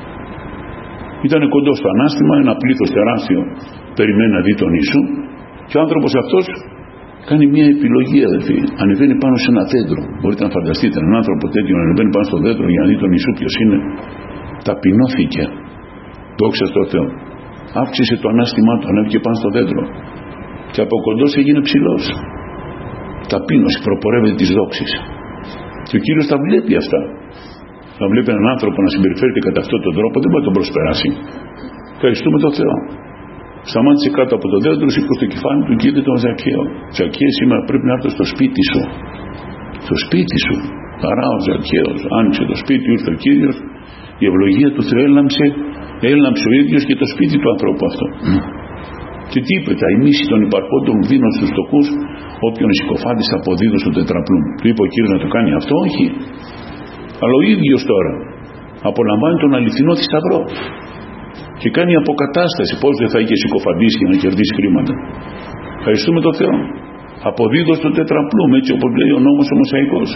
Ήταν κοντό στο ανάστημα, ένα πλήθος τεράστιο περιμένει να δει τον Ιησού, και ο άνθρωπος αυτός κάνει μια επιλογή, αδελφοί. Ανεβαίνει πάνω σε ένα δέντρο. Μπορείτε να φανταστείτε έναν άνθρωπο τέτοιο να ανεβαίνει πάνω στο δέντρο για να δει τον Ιησού ποιος είναι? Ταπεινώθηκε. Δόξα στο Θεό. Αύξησε το ανάστημά του, ανέβηκε πάνω στο δέντρο. Και από κοντός έγινε ψηλός. Ταπείνωση, προπορεύεται της δόξης. Και ο Κύριος τα βλέπει αυτά. Να βλέπει έναν άνθρωπο να συμπεριφέρεται κατά αυτόν τον τρόπο, δεν μπορεί να τον προσπεράσει. Ευχαριστούμε τον Θεό. Σταμάτησε κάτω από το δέντρο, σήκωσε το κεφάλι του και είδε τον Ζακχαίο. Ζακχαίε, σήμερα πρέπει να έρθω στο σπίτι σου. Στο σπίτι σου. Παρά ο Ζακχαίος. Άνοιξε το σπίτι, ήρθε ο Κύριος. Η ευλογία του Θεού έλαμψε, έλαμψε ο ίδιος και το σπίτι του ανθρώπου αυτό. Και τι είπε, τα ημίση των υπαρχόντων δίνω στους φτωχούς, όποιον συκοφάντης θα αποδίδω στο τετραπλούν. Του είπε ο Κύριος να το κάνει αυτό, όχι. Αλλά ο ίδιος τώρα απολαμβάνει τον αληθινό θησαυρό και κάνει αποκατάσταση. Πώς δεν θα είχε συκοφαντήσει για να κερδίσει χρήματα. Ευχαριστούμε τον Θεό. Αποδίδω στο τετραπλούμ, έτσι όπως λέει ο νόμος ο Μωσαϊκός.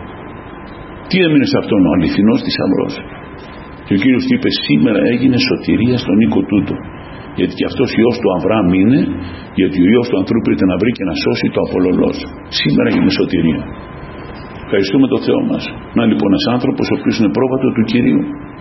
Τι έμεινε σε αυτόν? Ο αληθινός θησαυρός. Και ο Κύριος είπε, σήμερα έγινε σωτηρία στον οίκο τούτο. Γιατί και αυτός Υιός του Αβραάμ είναι, γιατί ο Υιός του ανθρώπου πρέπει να βρει και να σώσει το απολωλός. Σήμερα έγινε σωτηρία. Ευχαριστούμε τον Θεό μας. Να λοιπόν ένας άνθρωπος ο οποίος είναι πρόβατο του Κυρίου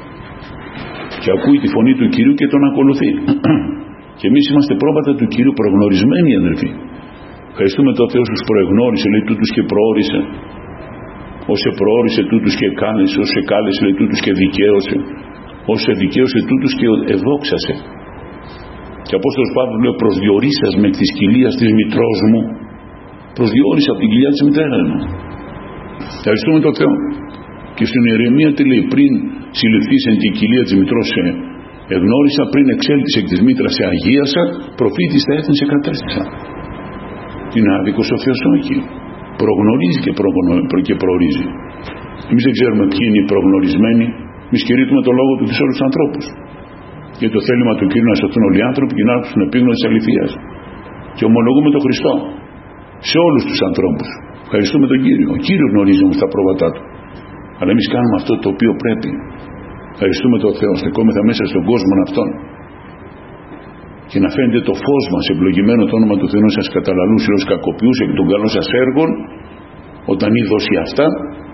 και ακούει τη φωνή του Κυρίου και τον ακολουθεί. Και εμείς είμαστε πρόβατα του Κυρίου, προγνωρισμένοι αδελφοί. Ευχαριστούμε τον Θεό στους προεγνώρισε, λέει τούτους και προόρισε. Όσε προόρισε τούτους και κάλεσε, όσε κάλεσε λέει τούτους και δικαίωσε, όσε δικαίωσε τούτους και εδόξασε. Και ο Απόστολος Παύλος λέει, προσδιορίσας με της κοιλίας της μητρός μου, προσδιορίσα από την κοιλιά της μητέρας μου. Ευχαριστούμε τον Θεό. Και στην Ιερεμία τι λέει, πριν συλληφθείς εν την κοιλία της μητρός σε εγνώρισα, πριν εξέλθεις εκ της μήτρας σε αγίασα, προφήτης τα έθνη σε κατέστησα. Είναι άδικος ο Θεός? Όχι. Προγνωρίζει και, προγνω... και προορίζει. Εμείς δεν ξέρουμε ποιοι είναι οι προγνωρισμένοι. Εμείς κηρύττουμε το λόγο του σε όλους τους ανθρώπους. Και το θέλημα του Κύριου να σωθούν όλοι οι άνθρωποι και να έρθουν στην επίγνωση της αληθείας. Και ομολογούμε τον Χριστό σε όλους τους ανθρώπους. Ευχαριστούμε τον Κύριο. Ο Κύριος γνωρίζει όμως τα πρόβατά του. Αλλά εμείς κάνουμε αυτό το οποίο πρέπει. Ευχαριστούμε τον Θεό. Στεκόμεθα μέσα στον κόσμο αυτόν. Και να φαίνεται το φως μας, ευλογημένο το όνομα του Θεού σας καταλαλούσε ως κακοποιούσε και των καλών σας έργων, όταν είδωσει αυτά,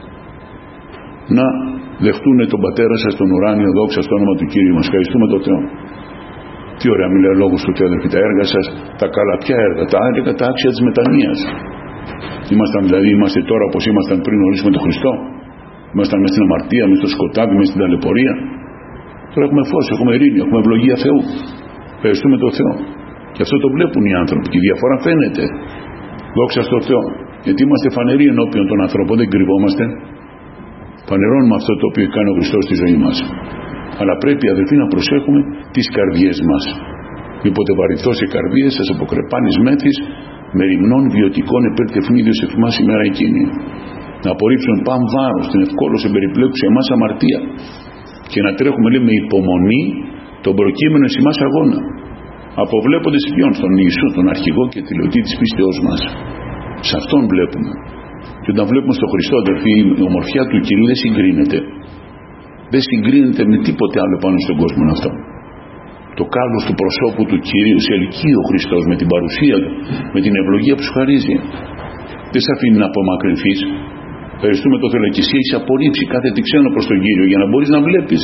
να δεχτούν τον Πατέρα σας τον ουράνιο, δόξα στο όνομα του Κύριου μας. Ευχαριστούμε τον Θεό. Τι ωραία μιλάει ο λόγος του Θεού, τα έργα σας, τα καλά ποια έργα, τα έργα τα άξια της μετανοίας. Ήμασταν δηλαδή, είμαστε τώρα όπως ήμασταν πριν ορίσουμε τον Χριστό. Ήμασταν μέσα στην αμαρτία, μέσα στο σκοτάδι, μέσα στην ταλαιπωρία. Τώρα έχουμε φως, έχουμε ειρήνη, έχουμε ευλογία Θεού. Ευχαριστούμε τον Θεό. Και αυτό το βλέπουν οι άνθρωποι και η διαφορά φαίνεται. Δόξα στον Θεό. Γιατί είμαστε φανεροί ενώπιον των ανθρώπων, δεν κρυβόμαστε. Φανερώνουμε αυτό το οποίο κάνει ο Χριστός στη ζωή μας. Αλλά πρέπει αδελφοί να προσέχουμε τις καρδιές μας. Μήποτε βαρυθώς οι καρδίες σας αποκρεπάνεις μέθης με ρημνών βιωτικών επέρτευνίδιος εφημάς ημέρα εκείνη. Να απορρίψουν παν βάρος, την ευκόλως εμπεριπλέκουσε εμάς αμαρτία. Και να τρέχουμε λέει με υπομονή τον προκείμενο εις εμάς αγώνα. Αποβλέποντας ποιον? Στον Ιησού, τον αρχηγό και τηλεωτή της πίστεώς μας. Σε αυτόν βλέπουμε. Και όταν βλέπουμε στον Χριστό αδελφοί, η ομορφιά του Κυρίου δεν συγκρίνεται. Δεν συγκρίνεται με τίποτε άλλο πάνω στον κόσμο αυτό. Το κάλος του προσώπου του Κυρίου σε ελκύει ο Χριστός με την παρουσία του, με την ευλογία που σου χαρίζει. Δεν σε αφήνει να απομακρυνθείς. Ευχαριστούμε το Θεό και εσύ έχεις απορρίψει κάθε τι ξένο προς τον Κύριο για να μπορείς να βλέπεις.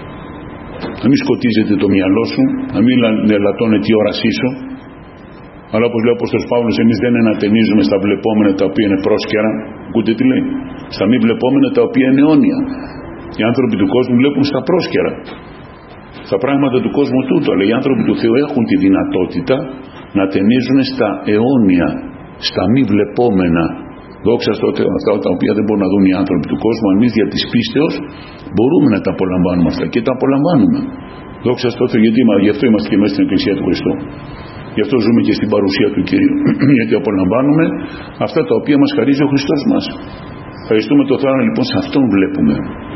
Να μην σκοτίζεται το μυαλό σου, να μην ελαττώνεται η όρασή σου. Αλλά όπως λέει ο Απόστολος Παύλος, εμείς δεν ενατενίζουμε στα βλεπόμενα τα οποία είναι πρόσκαιρα. Ακούτε τι λέει? Στα μη βλεπόμενα τα οποία είναι αιώνια. Οι άνθρωποι του κόσμου βλέπουν στα πρόσκαιρα, στα πράγματα του κόσμου τούτο. Αλλά οι άνθρωποι του Θεού έχουν τη δυνατότητα να ταινίζουν στα αιώνια, στα μη βλεπόμενα. Δόξα στο Θεό, αυτά τα οποία δεν μπορούν να δουν οι άνθρωποι του κόσμου, εμείς δια της πίστεως μπορούμε να τα απολαμβάνουμε αυτά και τα απολαμβάνουμε. Δόξα στο Θεό, γιατί γι' αυτό είμαστε και μέσα στην Εκκλησία του Χριστού. Γι' αυτό ζούμε και στην παρουσία του Κυρίου. Γιατί απολαμβάνουμε αυτά τα οποία μας χαρίζει ο Χριστός μας. Ευχαριστούμε τον Θεό, λοιπόν, σε αυτόν βλέπουμε.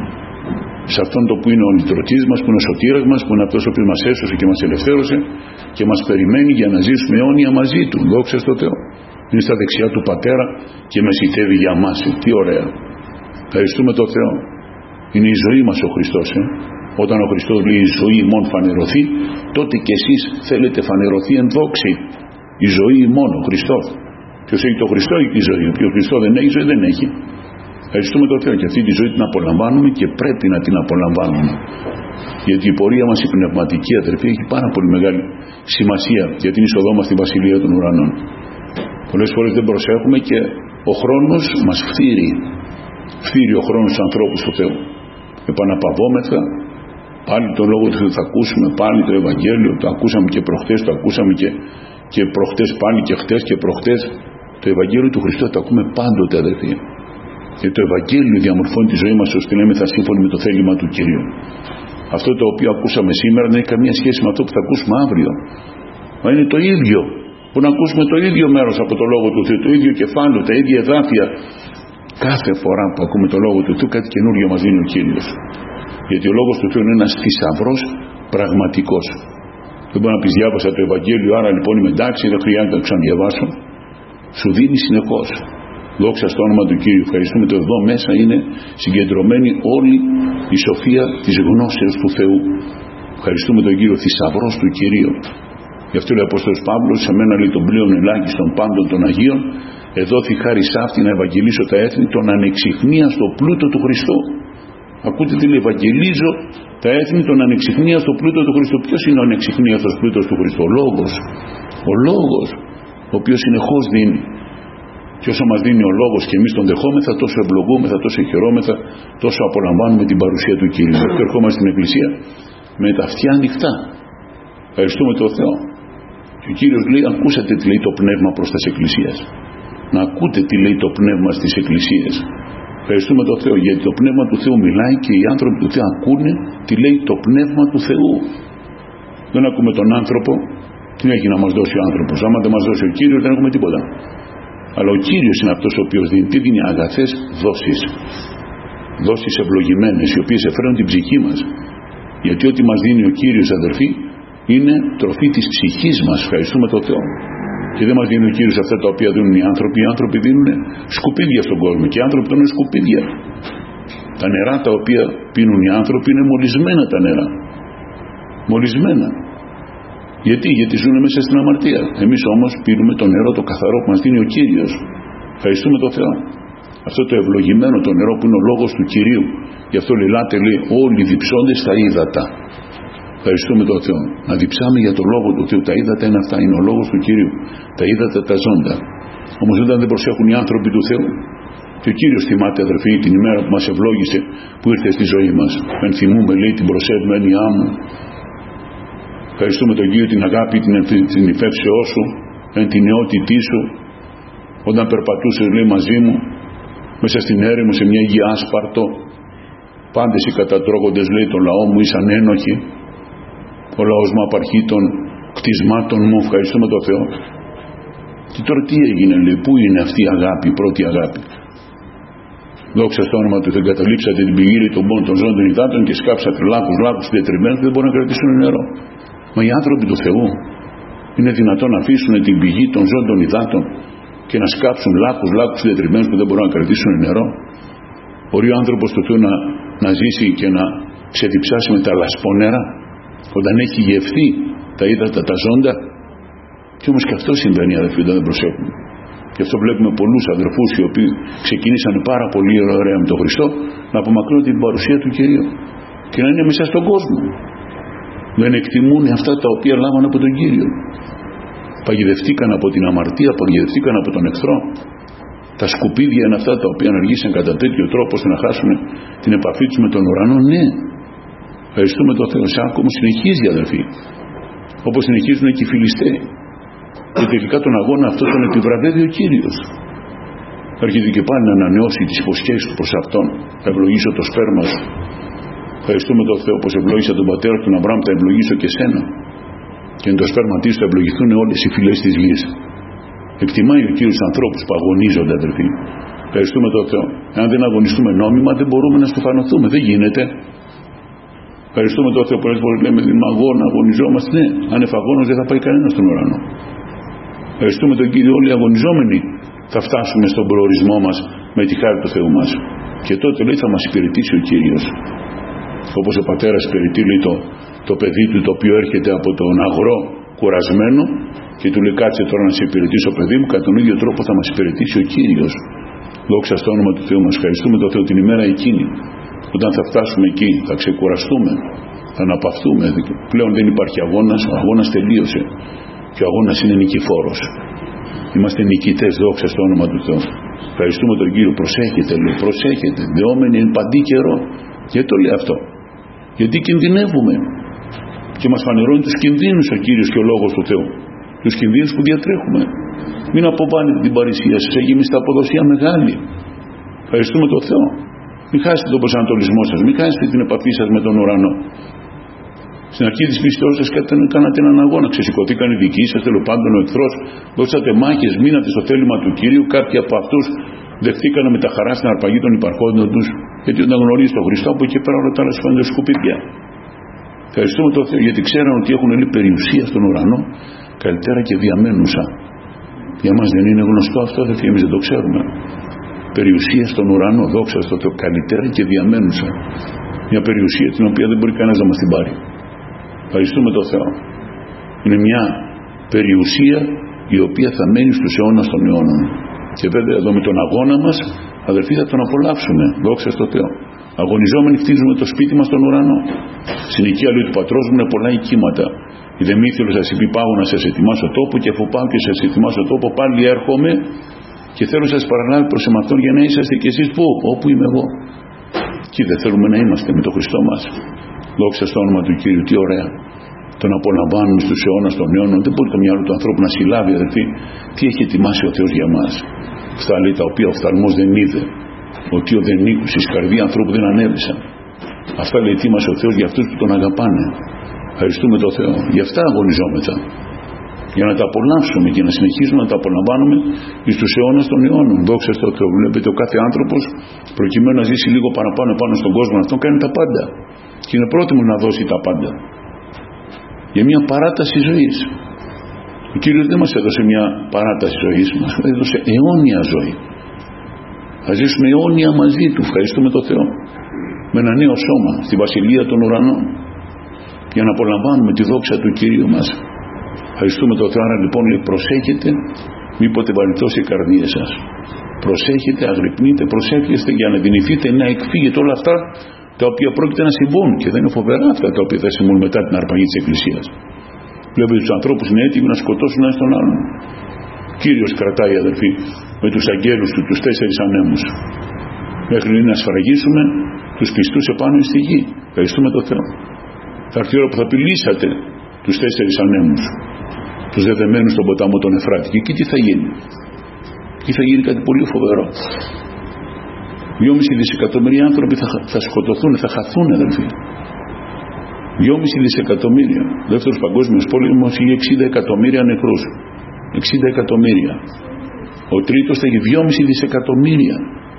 Σε αυτόν το που είναι ο λυτρωτής μας, που είναι ο σωτήρας μας, που είναι αυτός ο οποίος μας έσωσε και μας ελευθέρωσε και μας περιμένει για να ζήσουμε αιώνια μαζί του. Δόξα στο Θεό. Είναι στα δεξιά του Πατέρα και μεσητεύει για μας. Τι ωραία. Ευχαριστούμε τον Θεό. Είναι η ζωή μας ο Χριστός. Ε? Όταν ο Χριστός λέει η ζωή ημών φανερωθεί, τότε και εσείς θέλετε φανερωθεί εν δόξη. Η ζωή ημών, ο Χριστός. Ποιος έχει το Χριστό έχει τη ζωή. Ποιος Χριστό δεν έχει ζωή δεν έχει. Ευχαριστούμε τον Θεό και αυτή τη ζωή την απολαμβάνουμε και πρέπει να την απολαμβάνουμε. Γιατί η πορεία μας η πνευματική αδερφή έχει πάρα πολύ μεγάλη σημασία για την είσοδό μας στη Βασιλεία των Ουρανών. Πολλές φορές δεν προσέχουμε και ο χρόνος μας φθείρει. Φθείρει ο χρόνος τους ανθρώπους του Θεού. Επαναπαυόμεθα, πάλι το λόγο του Θεού θα ακούσουμε, πάλι το Ευαγγέλιο, το ακούσαμε και προχτές, το ακούσαμε και, και προχτές πάλι και χτες και προχτές. Το Ευαγγέλιο του Χριστού το ακούμε πάντοτε αδερφοί. Και το Ευαγγέλιο διαμορφώνει τη ζωή μας ώστε να είμαστε σύμφωνοι με το θέλημα του Κυρίου. Αυτό το οποίο ακούσαμε σήμερα δεν έχει καμία σχέση με αυτό που θα ακούσουμε αύριο. Μα είναι το ίδιο. Που να ακούσουμε το ίδιο μέρος από το Λόγο του Θεού, το ίδιο κεφάλαιο, τα ίδια εδάφια. Κάθε φορά που ακούμε το Λόγο του Θεού, κάτι καινούργιο μας δίνει ο Κύριος. Γιατί ο Λόγος του Θεού είναι ένας θησαυρός πραγματικός. Δεν μπορεί να πεις διάβασα το Ευαγγέλιο, άρα λοιπόν είμαι εντάξει, δεν χρειάζεται να ξαναδιαβάσω. Σου δίνει συνεχώς. Δόξα στο όνομα του Κύριου. Ευχαριστούμε το εδώ μέσα είναι συγκεντρωμένη όλη η σοφία της γνώσεως του Θεού. Ευχαριστούμε τον Κύριο, θησαυρός του Κυρίου. Γι' αυτό λέει ο Απόστολος Παύλος, σε μένα λέει τον πλέον ελάχιστον πάντων των Αγίων, εδόθη χάρη σ' αυτή να ευαγγελίσω τα έθνη των ανεξιχνία στο πλούτο του Χριστού. Ακούτε τι λέει, ευαγγελίζω τα έθνη των ανεξιχνία στο πλούτο του Χριστού. Ποιος είναι ο ανεξιχνίαστος πλούτος του Χριστού? Ο Λόγος. Ο Λόγος, ο οποίος συνεχώς δίνει. Και όσο μας δίνει ο Λόγος και εμείς τον δεχόμεθα, τόσο ευλογούμεθα, τόσο χαιρόμεθα, τόσο απολαμβάνουμε την παρουσία του Κυρίου. Και ερχόμαστε στην Εκκλησία με τα αυτιά ανοιχτά. Ευχαριστούμε τον Θεό. Και ο Κύριος λέει, ακούσατε τι λέει το πνεύμα προς τις εκκλησίες. Να ακούτε τι λέει το πνεύμα στις εκκλησίες. Ευχαριστούμε τον Θεό, γιατί το πνεύμα του Θεού μιλάει και οι άνθρωποι του Θεού ακούνε τι λέει το πνεύμα του Θεού. Δεν ακούμε τον άνθρωπο. Τι έχει να μας δώσει ο άνθρωπος? Άμα δεν μας δώσει ο Κύριος, δεν έχουμε τίποτα. Αλλά ο Κύριος είναι αυτός ο οποίος δίνει. Τι δίνει? Αγαθές δόσεις. Δόσεις ευλογημένες, οι οποίες εφραίνουν την ψυχή μας. Γιατί ό,τι μας δίνει ο Κύριος, αδερφοί, είναι τροφή της ψυχής μας. Ευχαριστούμε τον Θεό. Και δεν μας δίνει ο Κύριος αυτά τα οποία δίνουν οι άνθρωποι. Οι άνθρωποι δίνουν σκουπίδια στον κόσμο και οι άνθρωποι δίνουν σκουπίδια. Τα νερά τα οποία πίνουν οι άνθρωποι είναι μολυσμένα τα νερά. Μολυσμένα. Γιατί? Γιατί ζουν μέσα στην αμαρτία. Εμείς όμως πίνουμε το νερό το καθαρό που μας δίνει ο Κύριος. Ευχαριστούμε τον Θεό. Αυτό το ευλογημένο το νερό που είναι ο λόγος του Κυρίου. Γι' αυτό λιλάτε λέει όλοι διψώντες στα ύδατα. Ευχαριστούμε τον Θεό. Να διψάμε για το λόγο του Θεού. Τα ύδατα είναι αυτά. Είναι ο λόγος του Κυρίου. Τα ύδατα τα ζώντα. Όμως όταν δεν προσέχουν οι άνθρωποι του Θεού. Και ο Κύριος θυμάται, αδερφοί, την ημέρα που μας ευλόγησε, που ήρθε στη ζωή μας. Εν θυμούμε, λέει, την προσεύμενιά μου. Ευχαριστούμε τον Κύριο, την αγάπη, την, την υφεύσεώ σου, εν την νεότητή σου. Όταν περπατούσες, λέει, μαζί μου, μέσα στην έρημο, σε μια γη άσπαρτο, πάντες οι κατατρώγοντες, λέει, το λαό μου ήσαν ένοχοι. Ο λαός μου απαρχή των κτισμάτων μου. Ευχαριστούμε τον Θεό. Και τώρα τι έγινε, λέει, πού είναι αυτή η αγάπη, η πρώτη αγάπη? Δόξα στο όνομα του, δεν καταλήψατε την πηγή των πόντων των ζώων των υδάτων και σκάψατε λάκους, λάκους συντετριμμένους που δεν μπορούν να κρατήσουν νερό. Μα οι άνθρωποι του Θεού είναι δυνατόν να αφήσουν την πηγή των ζώων των υδάτων και να σκάψουν λάκους, λάκους συντετριμμένους που δεν μπορούν να κρατήσουν νερό? Μπορεί ο άνθρωπος του Θεού να, να ζήσει και να ξεδιψάσει με τα λασπονέρα όταν έχει γευθεί τα ύδατα τα ζώντα? Και όμως και αυτό συμβαίνει, αδερφοί, όταν δεν προσέχουμε. Γι' αυτό βλέπουμε πολλούς αδερφούς οι οποίοι ξεκίνησαν πάρα πολύ ωραία με τον Χριστό να απομακρύνουν την παρουσία του Κυρίου και να είναι μέσα στον κόσμο. Δεν εκτιμούν αυτά τα οποία λάβαν από τον Κύριο. Παγιδευτήκαν από την αμαρτία, παγιδευτήκαν από τον εχθρό. Τα σκουπίδια είναι αυτά τα οποία ενεργήσαν κατά τέτοιο τρόπο ώστε να χάσουν την επαφή τους με τον ουρανό. Ναι, ευχαριστούμε τον Θεό. Σαν ακόμα συνεχίζει, αδερφοί, όπως συνεχίζουν και οι Φιλιστέοι. Και τελικά τον αγώνα αυτό τον επιβραβεύει ο Κύριος. Έρχεται και πάλι να ανανεώσει τις υποσχέσεις του προς αυτόν. Θα ευλογήσω το σπέρμα σου. Ευχαριστούμε τον Θεό, πως ευλόγησα τον πατέρα του Αβραάμ, θα ευλογήσω και σένα. Και εν το σπέρμα της θα ευλογηθούν όλες οι φυλές της γης. Εκτιμάει ο Κύριος ανθρώπους που αγωνίζονται, αδερφοί. Ευχαριστούμε τον Θεό. Αν δεν αγωνιστούμε νόμιμα, δεν μπορούμε να στεφανωθούμε. Δεν γίνεται. Ευχαριστούμε τον Θεό. Πολλές φορές λέμε αγώνα, αγωνιζόμαστε. Ναι, αν εφαγώνος δεν θα πάει κανένα στον ουρανό. Ευχαριστούμε τον Κύριο, όλοι οι αγωνιζόμενοι θα φτάσουμε στον προορισμό μας με τη χάρη του Θεού μας. Και τότε λέει θα μας υπηρετήσει ο Κύριος. Όπως ο πατέρας υπηρετεί λέει, το, το παιδί του το οποίο έρχεται από τον αγρό κουρασμένο και του λέει κάτσε τώρα να σε υπηρετήσω παιδί μου, κατά τον ίδιο τρόπο θα μας υπηρετήσει ο Κύριος. Δόξα στο όνομα του Θεού μας. Ευχαριστούμε τον Θεό την ημέρα εκείνη. Όταν θα φτάσουμε εκεί θα ξεκουραστούμε, θα αναπαυθούμε. Πλέον δεν υπάρχει αγώνας, ο αγώνας τελείωσε. Και ο αγώνας είναι νικηφόρος. Είμαστε νικητές, δόξα στο όνομα του Θεού. Ευχαριστούμε τον Κύριο. Προσέχετε, λέει, προσέχετε. Δεόμενοι εν παντή καιρό. Γιατί το λέει αυτό? Γιατί κινδυνεύουμε. Και μας φανερώνει τους κινδύνους ο Κύριος και ο Λόγος του Θεού. Τους κινδύνους που διατρέχουμε. Μην αποβάλλετε την παρησία σας. Έχει εμείς τα αποδοσία μεγάλη. Ευχαριστούμε τον Θεό. Μην χάσετε τον προσανατολισμό σας. Μην χάσετε την επαφή σας με τον ουρανό. Στην αρχή της πίστεως σας κάνατε έναν αγώνα, ξεσηκωθήκαν οι δικοί σας, τέλος πάντων ο εχθρός, δώσατε μάχες, μείνατε στο θέλημα του Κυρίου. Κάποιοι από αυτούς δεχτήκαν με τα χαρά στην αρπαγή των υπαρχόντων τους, γιατί όταν γνωρίζει τον Χριστό, από εκεί πέρα όλα τα άλλα σου φαίνονται σκουπίδια. Ευχαριστούμε τον Θεό, γιατί ξέραν ότι έχουν όλη περιουσία στον ουρανό, καλύτερα και διαμένουσα. Για μας δεν είναι γνωστό αυτό, αδελφοί, εμείς δεν το ξέρουμε. Περιουσία στον ουρανό, δόξα στο Θεό, καλύτερα και διαμένουσα. Μια περιουσία την οποία δεν μπορεί κανένας να μας την πάρει. Ευχαριστούμε τον Θεό. Είναι μια περιουσία η οποία θα μένει στους αιώνας των αιώνων. Και βέβαια εδώ με τον αγώνα μας, αδελφοί, θα τον απολαύσουμε. Δόξα στο Θεό. Αγωνιζόμενοι χτίζουμε το σπίτι μας στον ουρανό. Στην οικία λέει του πατρός μου είναι πολλά οικίματα. Η Δεμήθυλος σας είπε: πάω να σας ετοιμάσω τόπο, και αφού πάω και σας ετοιμάσω τόπο, πάλι έρχομαι και θέλω να σας παραλάβει προς εμαυτόν για να είσαστε κι εσείς πού? Όπου είμαι εγώ. Και δεν θέλουμε να είμαστε με τον Χριστό μας. Δόξα στο όνομα του Κύριου, τι ωραία. Τον απολαμβάνουμε στους αιώνας των αιώνων. Δεν μπορεί το μυαλό του ανθρώπου να συλλάβει, αδελφοί, τι έχει ετοιμάσει ο Θεός για μας. Αυτά λέει τα οποία ο οφθαλμός δεν είδε, ότι ο δεν ήκουσε, η καρδία ανθρώπου δεν ανέβησαν. Αυτά λέει ετοίμασε ο Θεός για αυτούς που τον αγαπάνε. Ευχαριστούμε τον Θεό. Γι' αυτά αγωνιζόμεθα. Για να τα απολαύσουμε και να συνεχίσουμε να τα απολαμβάνουμε στους αιώνας των αιώνων. Δόξα στο Θεό. Βλέπετε, ο κάθε άνθρωπος προκειμένου να ζήσει λίγο παραπάνω πάνω στον κόσμο αυτό κάνει τα πάντα. Και είναι πρότιμο να δώσει τα πάντα. Για μια παράταση ζωής. Ο Κύριος δεν μας έδωσε μια παράταση ζωής, μας έδωσε αιώνια ζωή. Θα ζήσουμε αιώνια μαζί Του. Ευχαριστούμε τον Θεό. Με ένα νέο σώμα στη Βασιλεία των Ουρανών. Για να απολαμβάνουμε τη δόξα του Κυρίου μας. Ευχαριστούμε τον Θεό. Άρα λοιπόν προσέχετε, μήποτε βαρυθώσει η καρδία σας. Προσέχετε, αγρυπνείτε, προσεύχεστε για να δυνηθείτε να εκφύγετε όλα αυτά τα οποία πρόκειται να συμβούν. Και δεν είναι φοβερά αυτά τα οποία θα συμβούν μετά την αρπαγή της Εκκλησίας. Βλέπετε τους ανθρώπους είναι έτοιμοι να σκοτώσουν ένα τον άλλον. Κύριος κρατάει, αδελφοί, με τους αγγέλους του τους τέσσερις ανέμους. Μέχρι να σφραγίσουμε τους πιστούς επάνω στη γη. Ευχαριστούμε τον Θεό. Θα έρθει η ώρα που θα απειλήσατε τους τέσσερις ανέμους, τους δεδεμένους στον ποτάμο των Εφράτη. Και εκεί τι θα γίνει? Εκεί θα γίνει κάτι πολύ φοβερό. Δυόμισι δισεκατομμύρια άνθρωποι θα, θα σκοτωθούν, θα χαθούν, αδελφοί. Δυόμισι δισεκατομμύρια. Ο δεύτερος παγκόσμιος πόλεμος είχε εξήντα εκατομμύρια νεκρούς. εξήντα εκατομμύρια. Ο τρίτος θα έχει δυόμισι δισεκατομμύρια.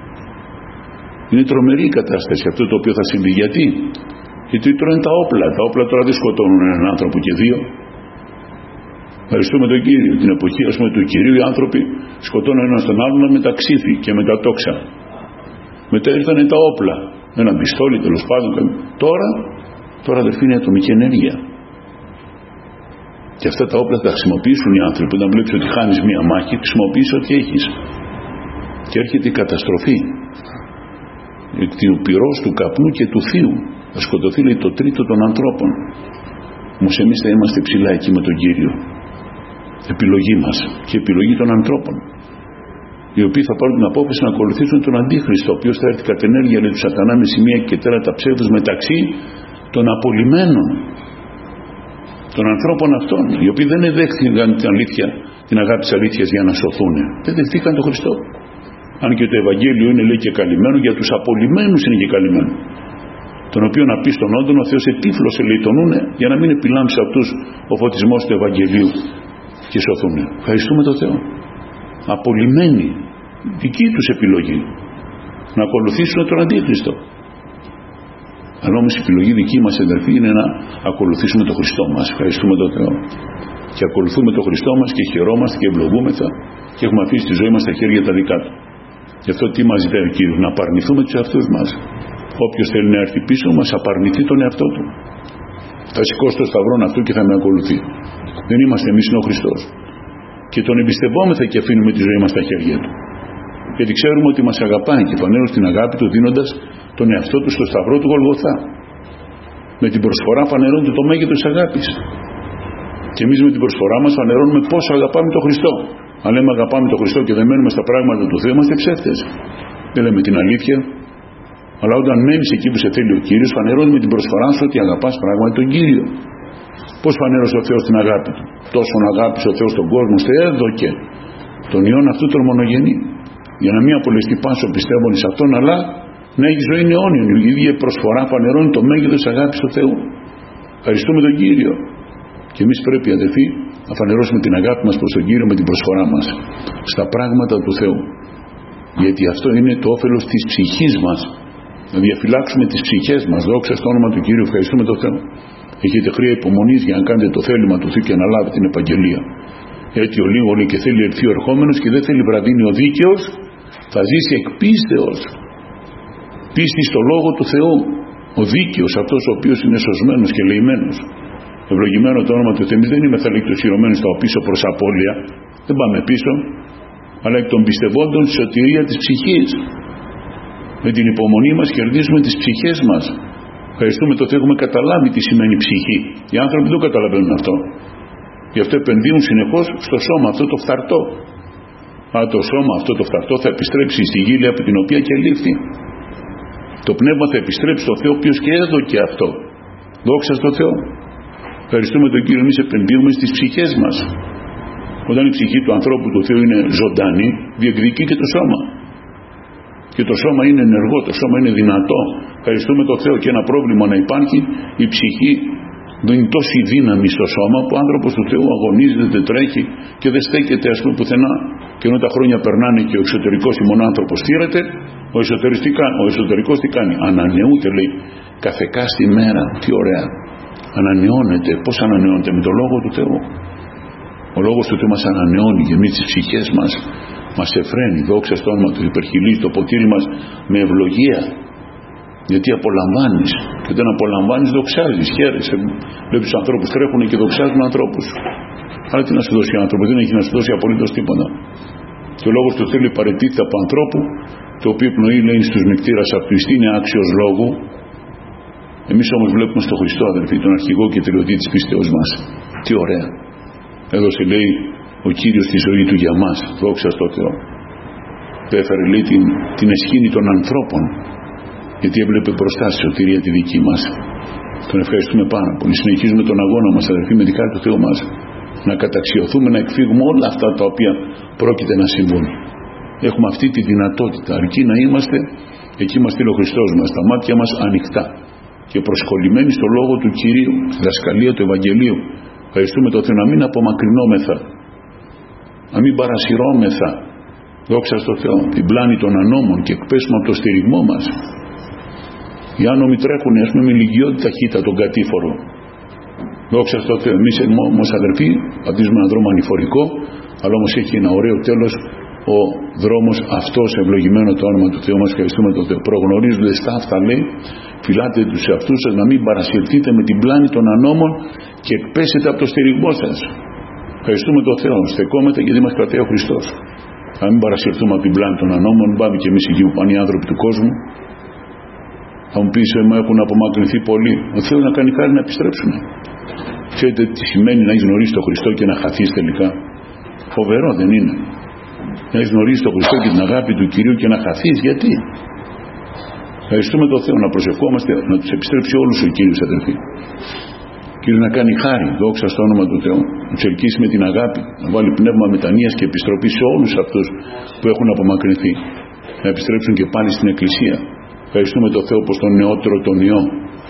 Είναι τρομερή η κατάσταση αυτό το οποίο θα συμβεί. Γιατί? Γιατί τρώνε τα όπλα. Τα όπλα τώρα δεν σκοτώνουν έναν άνθρωπο και δύο. Ευχαριστούμε τον Κύριο. Την εποχή, ας πούμε, του Κυρίου οι άνθρωποι σκοτώνουν έναν στον άλλον με τα ξύφη και με τα τόξα. Μετά ήρθαν τα όπλα. Ένα πιστόλι, τέλος πάντων. Τώρα, τώρα αδελφοί, είναι ατομική ενέργεια. Και αυτά τα όπλα θα τα χρησιμοποιήσουν οι άνθρωποι. Όταν βλέπεις ότι χάνεις μία μάχη, χρησιμοποιείς ό,τι έχεις. Και έρχεται η καταστροφή. Του πυρός, του καπνού και του θείου. Θα σκοτωθεί, λέει, το τρίτο των ανθρώπων. Όμως εμείς θα είμαστε ψηλά εκεί με τον Κύριο. Επιλογή μας και επιλογή των ανθρώπων. Οι οποίοι θα πάρουν την απόφαση να ακολουθήσουν τον Αντίχριστο, ο οποίος θα έρθει κατ' ενέργεια, λέει, του Σατανά με σημεία και τέρατα ψεύδους μεταξύ των απολυμένων. Των ανθρώπων αυτών, οι οποίοι δεν εδέχθηκαν την αλήθεια, την αγάπη της αλήθειας για να σωθούν. Δεν δεχτήκαν τον Χριστό. Αν και το Ευαγγέλιο είναι, λέει, και καλυμμένο, για τους απολυμένους είναι και καλυμμένο. Τον οποίο να πει στον όντων ο Θεός ετύφλωσε, λέει, τον ούνε, για να μην επιλάμψει αυτούς ο φωτισμός του Ευαγγελίου και σωθούν. Ευχαριστούμε τον Θεό. Απολυμένοι, δική τους επιλογή, να ακολουθήσουν τον Αντίχριστο. Αλλά όμως η επιλογή δική μας, αδελφοί, είναι να ακολουθήσουμε τον Χριστό μας. Ευχαριστούμε τον Θεό. Και ακολουθούμε τον Χριστό μας και χαιρόμαστε και ευλογούμεθα και έχουμε αφήσει τη ζωή μας στα χέρια τα δικά Του. Γι' αυτό τι μας ζητάει ο Κύριος? Να απαρνηθούμε τους εαυτούς μας. Όποιος θέλει να έρθει πίσω μας, απαρνηθεί τον εαυτό του. Θα σηκώσει το σταυρό αυτού και θα με ακολουθεί. Δεν είμαστε εμείς, είναι ο Χριστός. Και τον εμπιστευόμεθα και αφήνουμε τη ζωή μας στα χέρια Του. Γιατί ξέρουμε ότι μας αγαπάει και φανέρωσε την αγάπη Του δίνοντας τον εαυτό Του στο σταυρό του Γολγοθά. Με την προσφορά φανερώνεται το μέγεθος της αγάπης. Και εμείς με την προσφορά μας φανερώνουμε πόσο αγαπάμε τον Χριστό. Αν λέμε αγαπάμε τον Χριστό και δεν μένουμε στα πράγματα του Θεού, είμαστε ψεύτες. Δεν λέμε την αλήθεια. Αλλά όταν μένεις εκεί που σε θέλει ο Κύριος, φανερώνει με την προσφορά σου ότι αγαπάς πράγματι τον Κύριο. Πώς φανέρωσε ο Θεός την αγάπη Του? Τόσον αγάπησε ο Θεός τον κόσμο, ώστε έδωκε τον Υιόν αυτού τον μονογενή. Για να μην απολεστεί πάσο πιστεύουν σε Αυτόν, αλλά να έχει ζωή αιώνιον. Η ίδια προσφορά φανερώνει το μέγεθος της αγάπης του Θεού. Ευχαριστούμε τον Κύριο. Και εμείς πρέπει, αδελφοί, να φανερώσουμε την αγάπη μας προς τον Κύριο με την προσφορά μας στα πράγματα του Θεού. Γιατί αυτό είναι το όφελος της ψυχής μας. Να διαφυλάξουμε τις ψυχές μας. Δόξα στο όνομα του Κύριου. Ευχαριστούμε τον Θεό. Έχετε χρία υπομονής για να κάνετε το θέλημα του Θεού και να λάβετε την επαγγελία. Έτσι ο λίγο λέει και θέλει ερθεί ο ερχόμενος και δεν θέλει βραδύνει ο δίκαιος, θα ζήσει εκ πίστεως. Πίστη στο Λόγο του Θεού. Ο δίκαιος, αυτός ο οποίος είναι σωσμένος και λεημένος. Ευλογημένο το όνομα του Θεού. Εμείς δεν είμαστε λεκτοσυρωμένοι στα πίσω προς απώλεια. Δεν πάμε πίσω. Αλλά εκ των πιστευόντων στη σωτηρία της ψυχής. Με την υπομονή μας κερδίζουμε τις ψυχές μας. Ευχαριστούμε το Θεό, έχουμε καταλάβει τι σημαίνει ψυχή. Οι άνθρωποι δεν καταλαβαίνουν αυτό. Γι' αυτό επενδύουν συνεχώς στο σώμα αυτό το φθαρτό. Αλλά το σώμα αυτό το φθαρτό θα επιστρέψει στη γη από την οποία και λήφθη. Το πνεύμα θα επιστρέψει στο Θεό, ο οποίος και έδωκε αυτό. Δόξα στο Θεό. Ευχαριστούμε τον Κύριο, εμείς επενδύουμε στις ψυχές μας. Όταν η ψυχή του ανθρώπου του Θεού είναι ζωντανή, διεκδικεί και το σώμα. Και το σώμα είναι ενεργό, το σώμα είναι δυνατό. Ευχαριστούμε τον Θεό. Και ένα πρόβλημα να υπάρχει, η ψυχή δίνει τόση δύναμη στο σώμα που ο άνθρωπος του Θεού αγωνίζεται, τρέχει και δεν στέκεται ας πούμε πουθενά. Και ενώ τα χρόνια περνάνε και ο εξωτερικός ημών άνθρωπος θύρεται, ο, ο εσωτερικός τι κάνει? Ανανεούται, λέει, καθεκά στη μέρα. Τι ωραία. Ανανεώνεται. Πώς ανανεώνεται? Με το Λόγο του Θεού. Ο Λόγος του Θεού μας ανανεώνει, γεμίζει τις ψυχές μας, μας εφραίνει. Δόξα στο όνομα του, υπερχιλίζει το ποτήρι μας με ευλογία. Γιατί απολαμβάνεις. Και όταν απολαμβάνεις, δοξάζεις, χαίρεσαι. Βλέπεις τους ανθρώπους τρέχουν και δοξάζουν ανθρώπους. Αλλά τι να σου δώσει ο άνθρωπος? Δεν έχει να σου δώσει απολύτως τίποτα. Και ο Λόγος του Θεού παραιτείται από ανθρώπου, το οποίο πνοή λέει στους νεκτήρας αυτοιστή, είναι άξιος λόγου. Εμείς όμως βλέπουμε στο Χριστό, αδελφοί, τον αρχηγό και τελειωτή της πίστεως μας. Τι ωραία. Έδωσε, λέει, ο Κύριος τη ζωή του για μας. Δόξα στο Θεό. Έφερε, λέει, την, την εσχήνη των ανθρώπων. Γιατί έβλεπε μπροστά στη σωτηρία τη δική μας. Τον ευχαριστούμε πάρα πολύ. Συνεχίζουμε τον αγώνα μας, αδελφοί, με τη χάρη του Θεού μας. Να καταξιωθούμε, να εκφύγουμε όλα αυτά τα οποία πρόκειται να συμβούν. Έχουμε αυτή τη δυνατότητα. Αρκεί να είμαστε, εκεί μας στείλει ο Χριστός μας, τα μάτια μας ανοιχτά και προσκολλημένοι στο Λόγο του Κυρίου, στη δασκαλία του Ευαγγελίου. Ευχαριστούμε το Θεό, να μην απομακρυνόμεθα, να μην παρασυρώμεθα. Δόξα στο Θεό. Την πλάνη των ανώμων και εκπέσουμε από το στηριγμό μας. Οι άνομοι τρέχουν, ας πούμε, με ηλικιώδη ταχύτητα τον κατήφορο. Δόξα στο Θεό. Εμείς όμως, αδερφοί, πατήσουμε έναν δρόμο ανηφορικό, αλλά όμως έχει ένα ωραίο τέλος ο δρόμος αυτός, ευλογημένο το όνομα του Θεού μας. Ευχαριστούμε τον Θεό. Προγνωρίζοντας τα αυτά, λέει, φυλάτε τους εαυτούς σας να μην παρασυρθείτε με την πλάνη των ανώμων και εκπέσετε από το στηριγμό σας. Ευχαριστούμε τον Θεό. Στεκόμαστε γιατί μας κρατάει ο Χριστός. Να μην παρασυρθούμε από την πλάνη των ανώμων. Πάμε και εμείς εκεί που πάνε οι άνθρωποι του κόσμου. Θα μου πεις, μου έχουν απομακρυνθεί πολύ. Ο Θεός να κάνει χάρη να επιστρέψουν. Ξέρετε τι σημαίνει να έχεις γνωρίσει τον Χριστό και να χαθείς τελικά? Φοβερό δεν είναι? Να έχεις γνωρίσει τον Χριστό και την αγάπη του Κυρίου και να χαθείς. Γιατί? Ευχαριστούμε τον Θεό, να προσευχόμαστε, να τους επιστρέψει όλους ο Κύριος, αδελφοί. Κύριος να κάνει χάρη, δόξα στο όνομα του Θεού, να τους ελκύσει με την αγάπη, να βάλει πνεύμα μετανοίας και επιστροφή σε όλους αυτούς που έχουν απομακρυνθεί, να επιστρέψουν και πάλι στην Εκκλησία. Ευχαριστούμε τον Θεό πως τον νεότερο τον Υιό,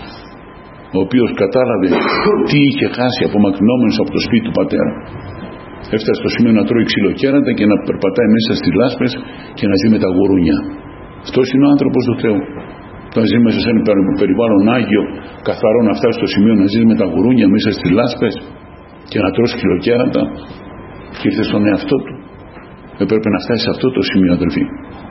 ο οποίος κατάλαβε τι είχε χάσει απομακρυνόμενος από το σπίτι του πατέρα. Έφτασε στο σημείο να τρώει ξυλοκέρατα και να περπατάει μέσα στις λάσπες και να ζει με τα γουρούνια. Αυτός είναι ο άνθρωπος του Θεού. Όταν ζει μέσα σε ένα περιβάλλον άγιο, καθαρό, να φτάσει στο σημείο να ζει με τα γουρούνια μέσα στις λάσπες και να τρώσει ξυλοκέρατα, και ήρθε στον εαυτό του. Έπρεπε να φτάσει σε αυτό το σημείο, αδελφοί.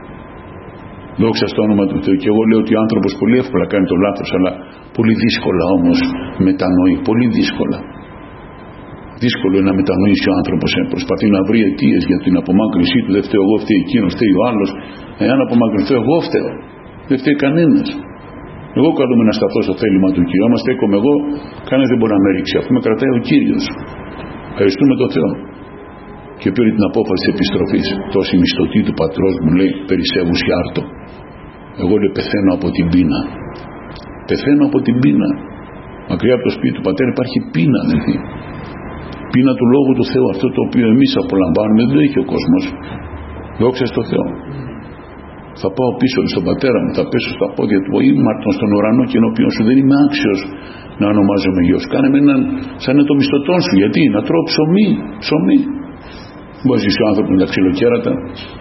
Δόξα στο όνομα του Θεού. Και εγώ λέω ότι ο άνθρωπος πολύ εύκολα κάνει το λάθος, αλλά πολύ δύσκολα όμως μετανοεί. Πολύ δύσκολα. Δύσκολο είναι να μετανοήσει ο άνθρωπος. Ε. Προσπαθεί να βρει αιτίες για την απομάκρυνσή του. Δεν φταίω εγώ, φταίει εκείνος, φταίει ο άλλος. Εάν απομακρυνθώ, εγώ φταίω. Δεν φταίει κανένας. Εγώ καλούμαι να σταθώ στο θέλημα του Κυρίου. Άμα στέκομαι εγώ, κανένας δεν μπορεί να με ρίξει. Αφού με κρατάει ο Κύριος. Ευχαριστούμε τον Θεό. Και πήρε την απόφαση της επιστροφής. Τόση μισθωτή του πατρός μου, λέει, περισσεύουν σιάρτο. Εγώ, λέει, πεθαίνω από την πείνα. Πεθαίνω από την πείνα. Μακριά από το σπίτι του πατέρα υπάρχει πείνα, δηλαδή. Πείνα του Λόγου του Θεού. Αυτό το οποίο εμείς απολαμβάνουμε δεν το έχει ο κόσμος. Δόξα στο Θεό. Θα πάω πίσω στον πατέρα μου, θα πέσω στα πόδια του, ο ήμαρτον στον ουρανό και ενώπιον σου, δεν είμαι άξιος να ονομάζομαι γιος. Κάνε με έναν σαν είναι το μισθωτόν σου. Γιατί? Να τρώω ψωμί, ψωμί. Μπορεί να ζήσει ο άνθρωπος με τα ξυλοκέρατα.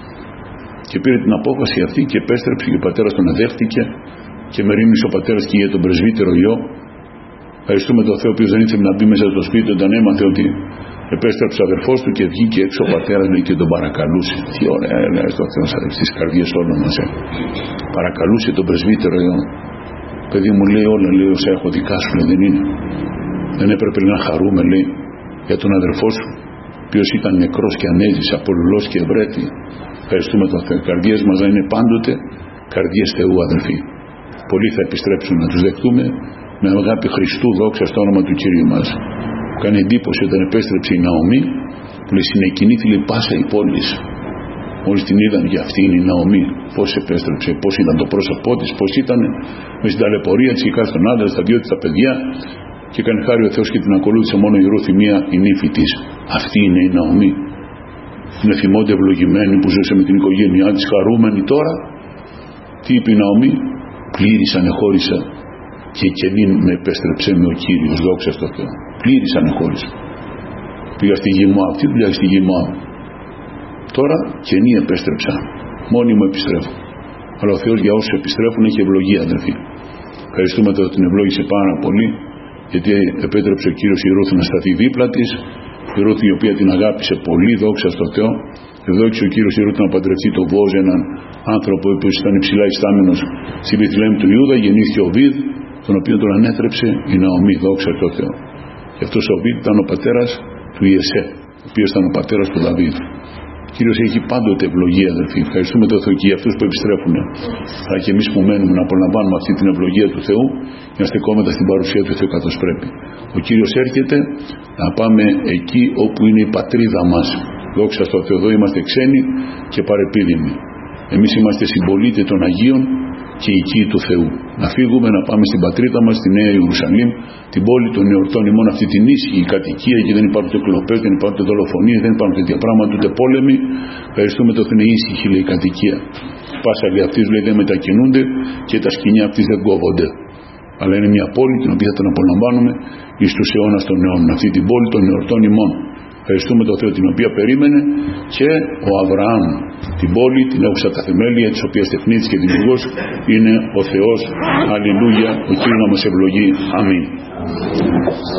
Και πήρε την απόφαση αυτή και επέστρεψε και ο πατέρας τον αδέχτηκε και μερίμνησε ο πατέρας και για τον πρεσβύτερο γιο. Ευχαριστούμε τον Θεό, ο οποίος δεν ήθελε να μπει μέσα στο σπίτι όταν έμαθε ότι επέστρεψε ο αδερφός του και βγήκε έξω ο πατέρας λέει, και τον παρακαλούσε. Τι ωραία έλεγα στο Θεό στις καρδιές όλων μας. Ε. Παρακαλούσε τον πρεσβύτερο γιο. Παιδί μου λέει όλα, λέει όσα έχω δικά σου, λέει, δεν είναι. Δεν έπρεπε να χαρούμε, λέει, για τον αδερφό σου, ο οποίος ήταν νεκρός και ανέζησε, απολουλός και ευρέτη. Ευχαριστούμε τον Θεό. Οι καρδιές μας να είναι πάντοτε καρδιές Θεού, αδελφοί. Πολλοί θα επιστρέψουν να τους δεχτούμε με αγάπη Χριστού, δόξα στο όνομα του Κυρίου μας. Μου κάνει εντύπωση όταν επέστρεψε η Ναομή, που λέει συνεκινήθη πάσα η πόλη. Μόλις την είδαν για αυτή είναι η Ναομή, πώς επέστρεψε, πώς ήταν το πρόσωπό της, πώς ήταν με στην ταλαιπωρία της, είχε στον άντρα, στα δυο της τα παιδιά και έκανε χάρη ο Θεός και την ακολούθησε μόνο η Ρούθ, μία η νύφη της. Αυτή είναι η Ναομή. Είναι θυμόνται ευλογημένη που ζούσε με την οικογένειά της, χαρούμενη τώρα. Τι είπε η Ναομή? Πλήρης ανεχώρησα και καινήν με επέστρεψε με ο Κύριος, δόξα στο Θεό. Πλήρης ανεχώρησα. Πήγα στη γη μου, αυτή δουλειά στη γη μου. Τώρα καινή επέστρεψα. Μόνοι μου επιστρέφω. Αλλά ο Θεός για όσους επιστρέφουν έχει ευλογία, αδελφοί. Ευχαριστούμε ότι την ευλόγησε πάρα πολύ, γιατί επέτρεψε ο Κύριος η Ρούθ να σταθεί δίπλα της. Η Ρούθ η οποία την αγάπησε πολύ, δόξα στο Θεό. Ευδόξησε ο Κύριος η Ρούθ να παντρευτεί τον Βόζ, έναν άνθρωπο που ήταν υψηλά ιστάμενος στη Βηθλεέμ του Ιούδα. Γεννήθηκε ο Βίδ, τον οποίο τον ανέθρεψε η Ναομή, δόξα στο Θεό. Και αυτός ο Βίδ ήταν ο πατέρας του Ιεσέ, ο οποίος ήταν ο πατέρας του Δαβίδ. Ο Κύριος έχει πάντοτε ευλογία, αδελφοί. Ευχαριστούμε τον Θεό και για αυτούς που επιστρέφουν. Αλλά και εμείς που μένουμε να απολαμβάνουμε αυτή την ευλογία του Θεού και να στεκόμεθα στην παρουσία του Θεού καθώς πρέπει. Ο Κύριος έρχεται να πάμε εκεί όπου είναι η πατρίδα μας. Δόξα στο Θεό, εδώ είμαστε ξένοι και παρεπίδημοι. Εμείς είμαστε συμπολίτες των Αγίων και οικοί του Θεού. Να φύγουμε να πάμε στην πατρίδα μας, στη Νέα Ιερουσαλήμ, την πόλη των εορτών ημών, αυτή την ήσυχη κατοικία, και δεν υπάρχουν ούτε κλοπές, δεν υπάρχουν ούτε δολοφονίες, δεν υπάρχουν τέτοια πράγματα, ούτε πόλεμοι. Ευχαριστούμε το Θεό, είναι ήσυχη λέει η κατοικία. Πάσα λέει αυτής λέει δεν μετακινούνται και τα σκηνιά αυτής δεν κόβονται. Αλλά είναι μια πόλη την οποία θα την απολαμβάνουμε εις τους αιώνας των αιώνων. Αυτή την πόλη των εορτών ημών. Ευχαριστούμε τον Θεό την οποία περίμενε και ο Αβραάμ. Την πόλη την έχουσα τα θεμέλια, της οποίας τεχνίτης και δημιουργός είναι ο Θεός. Αλληλούια. Ο Κύριος να μας ευλογεί. Αμήν.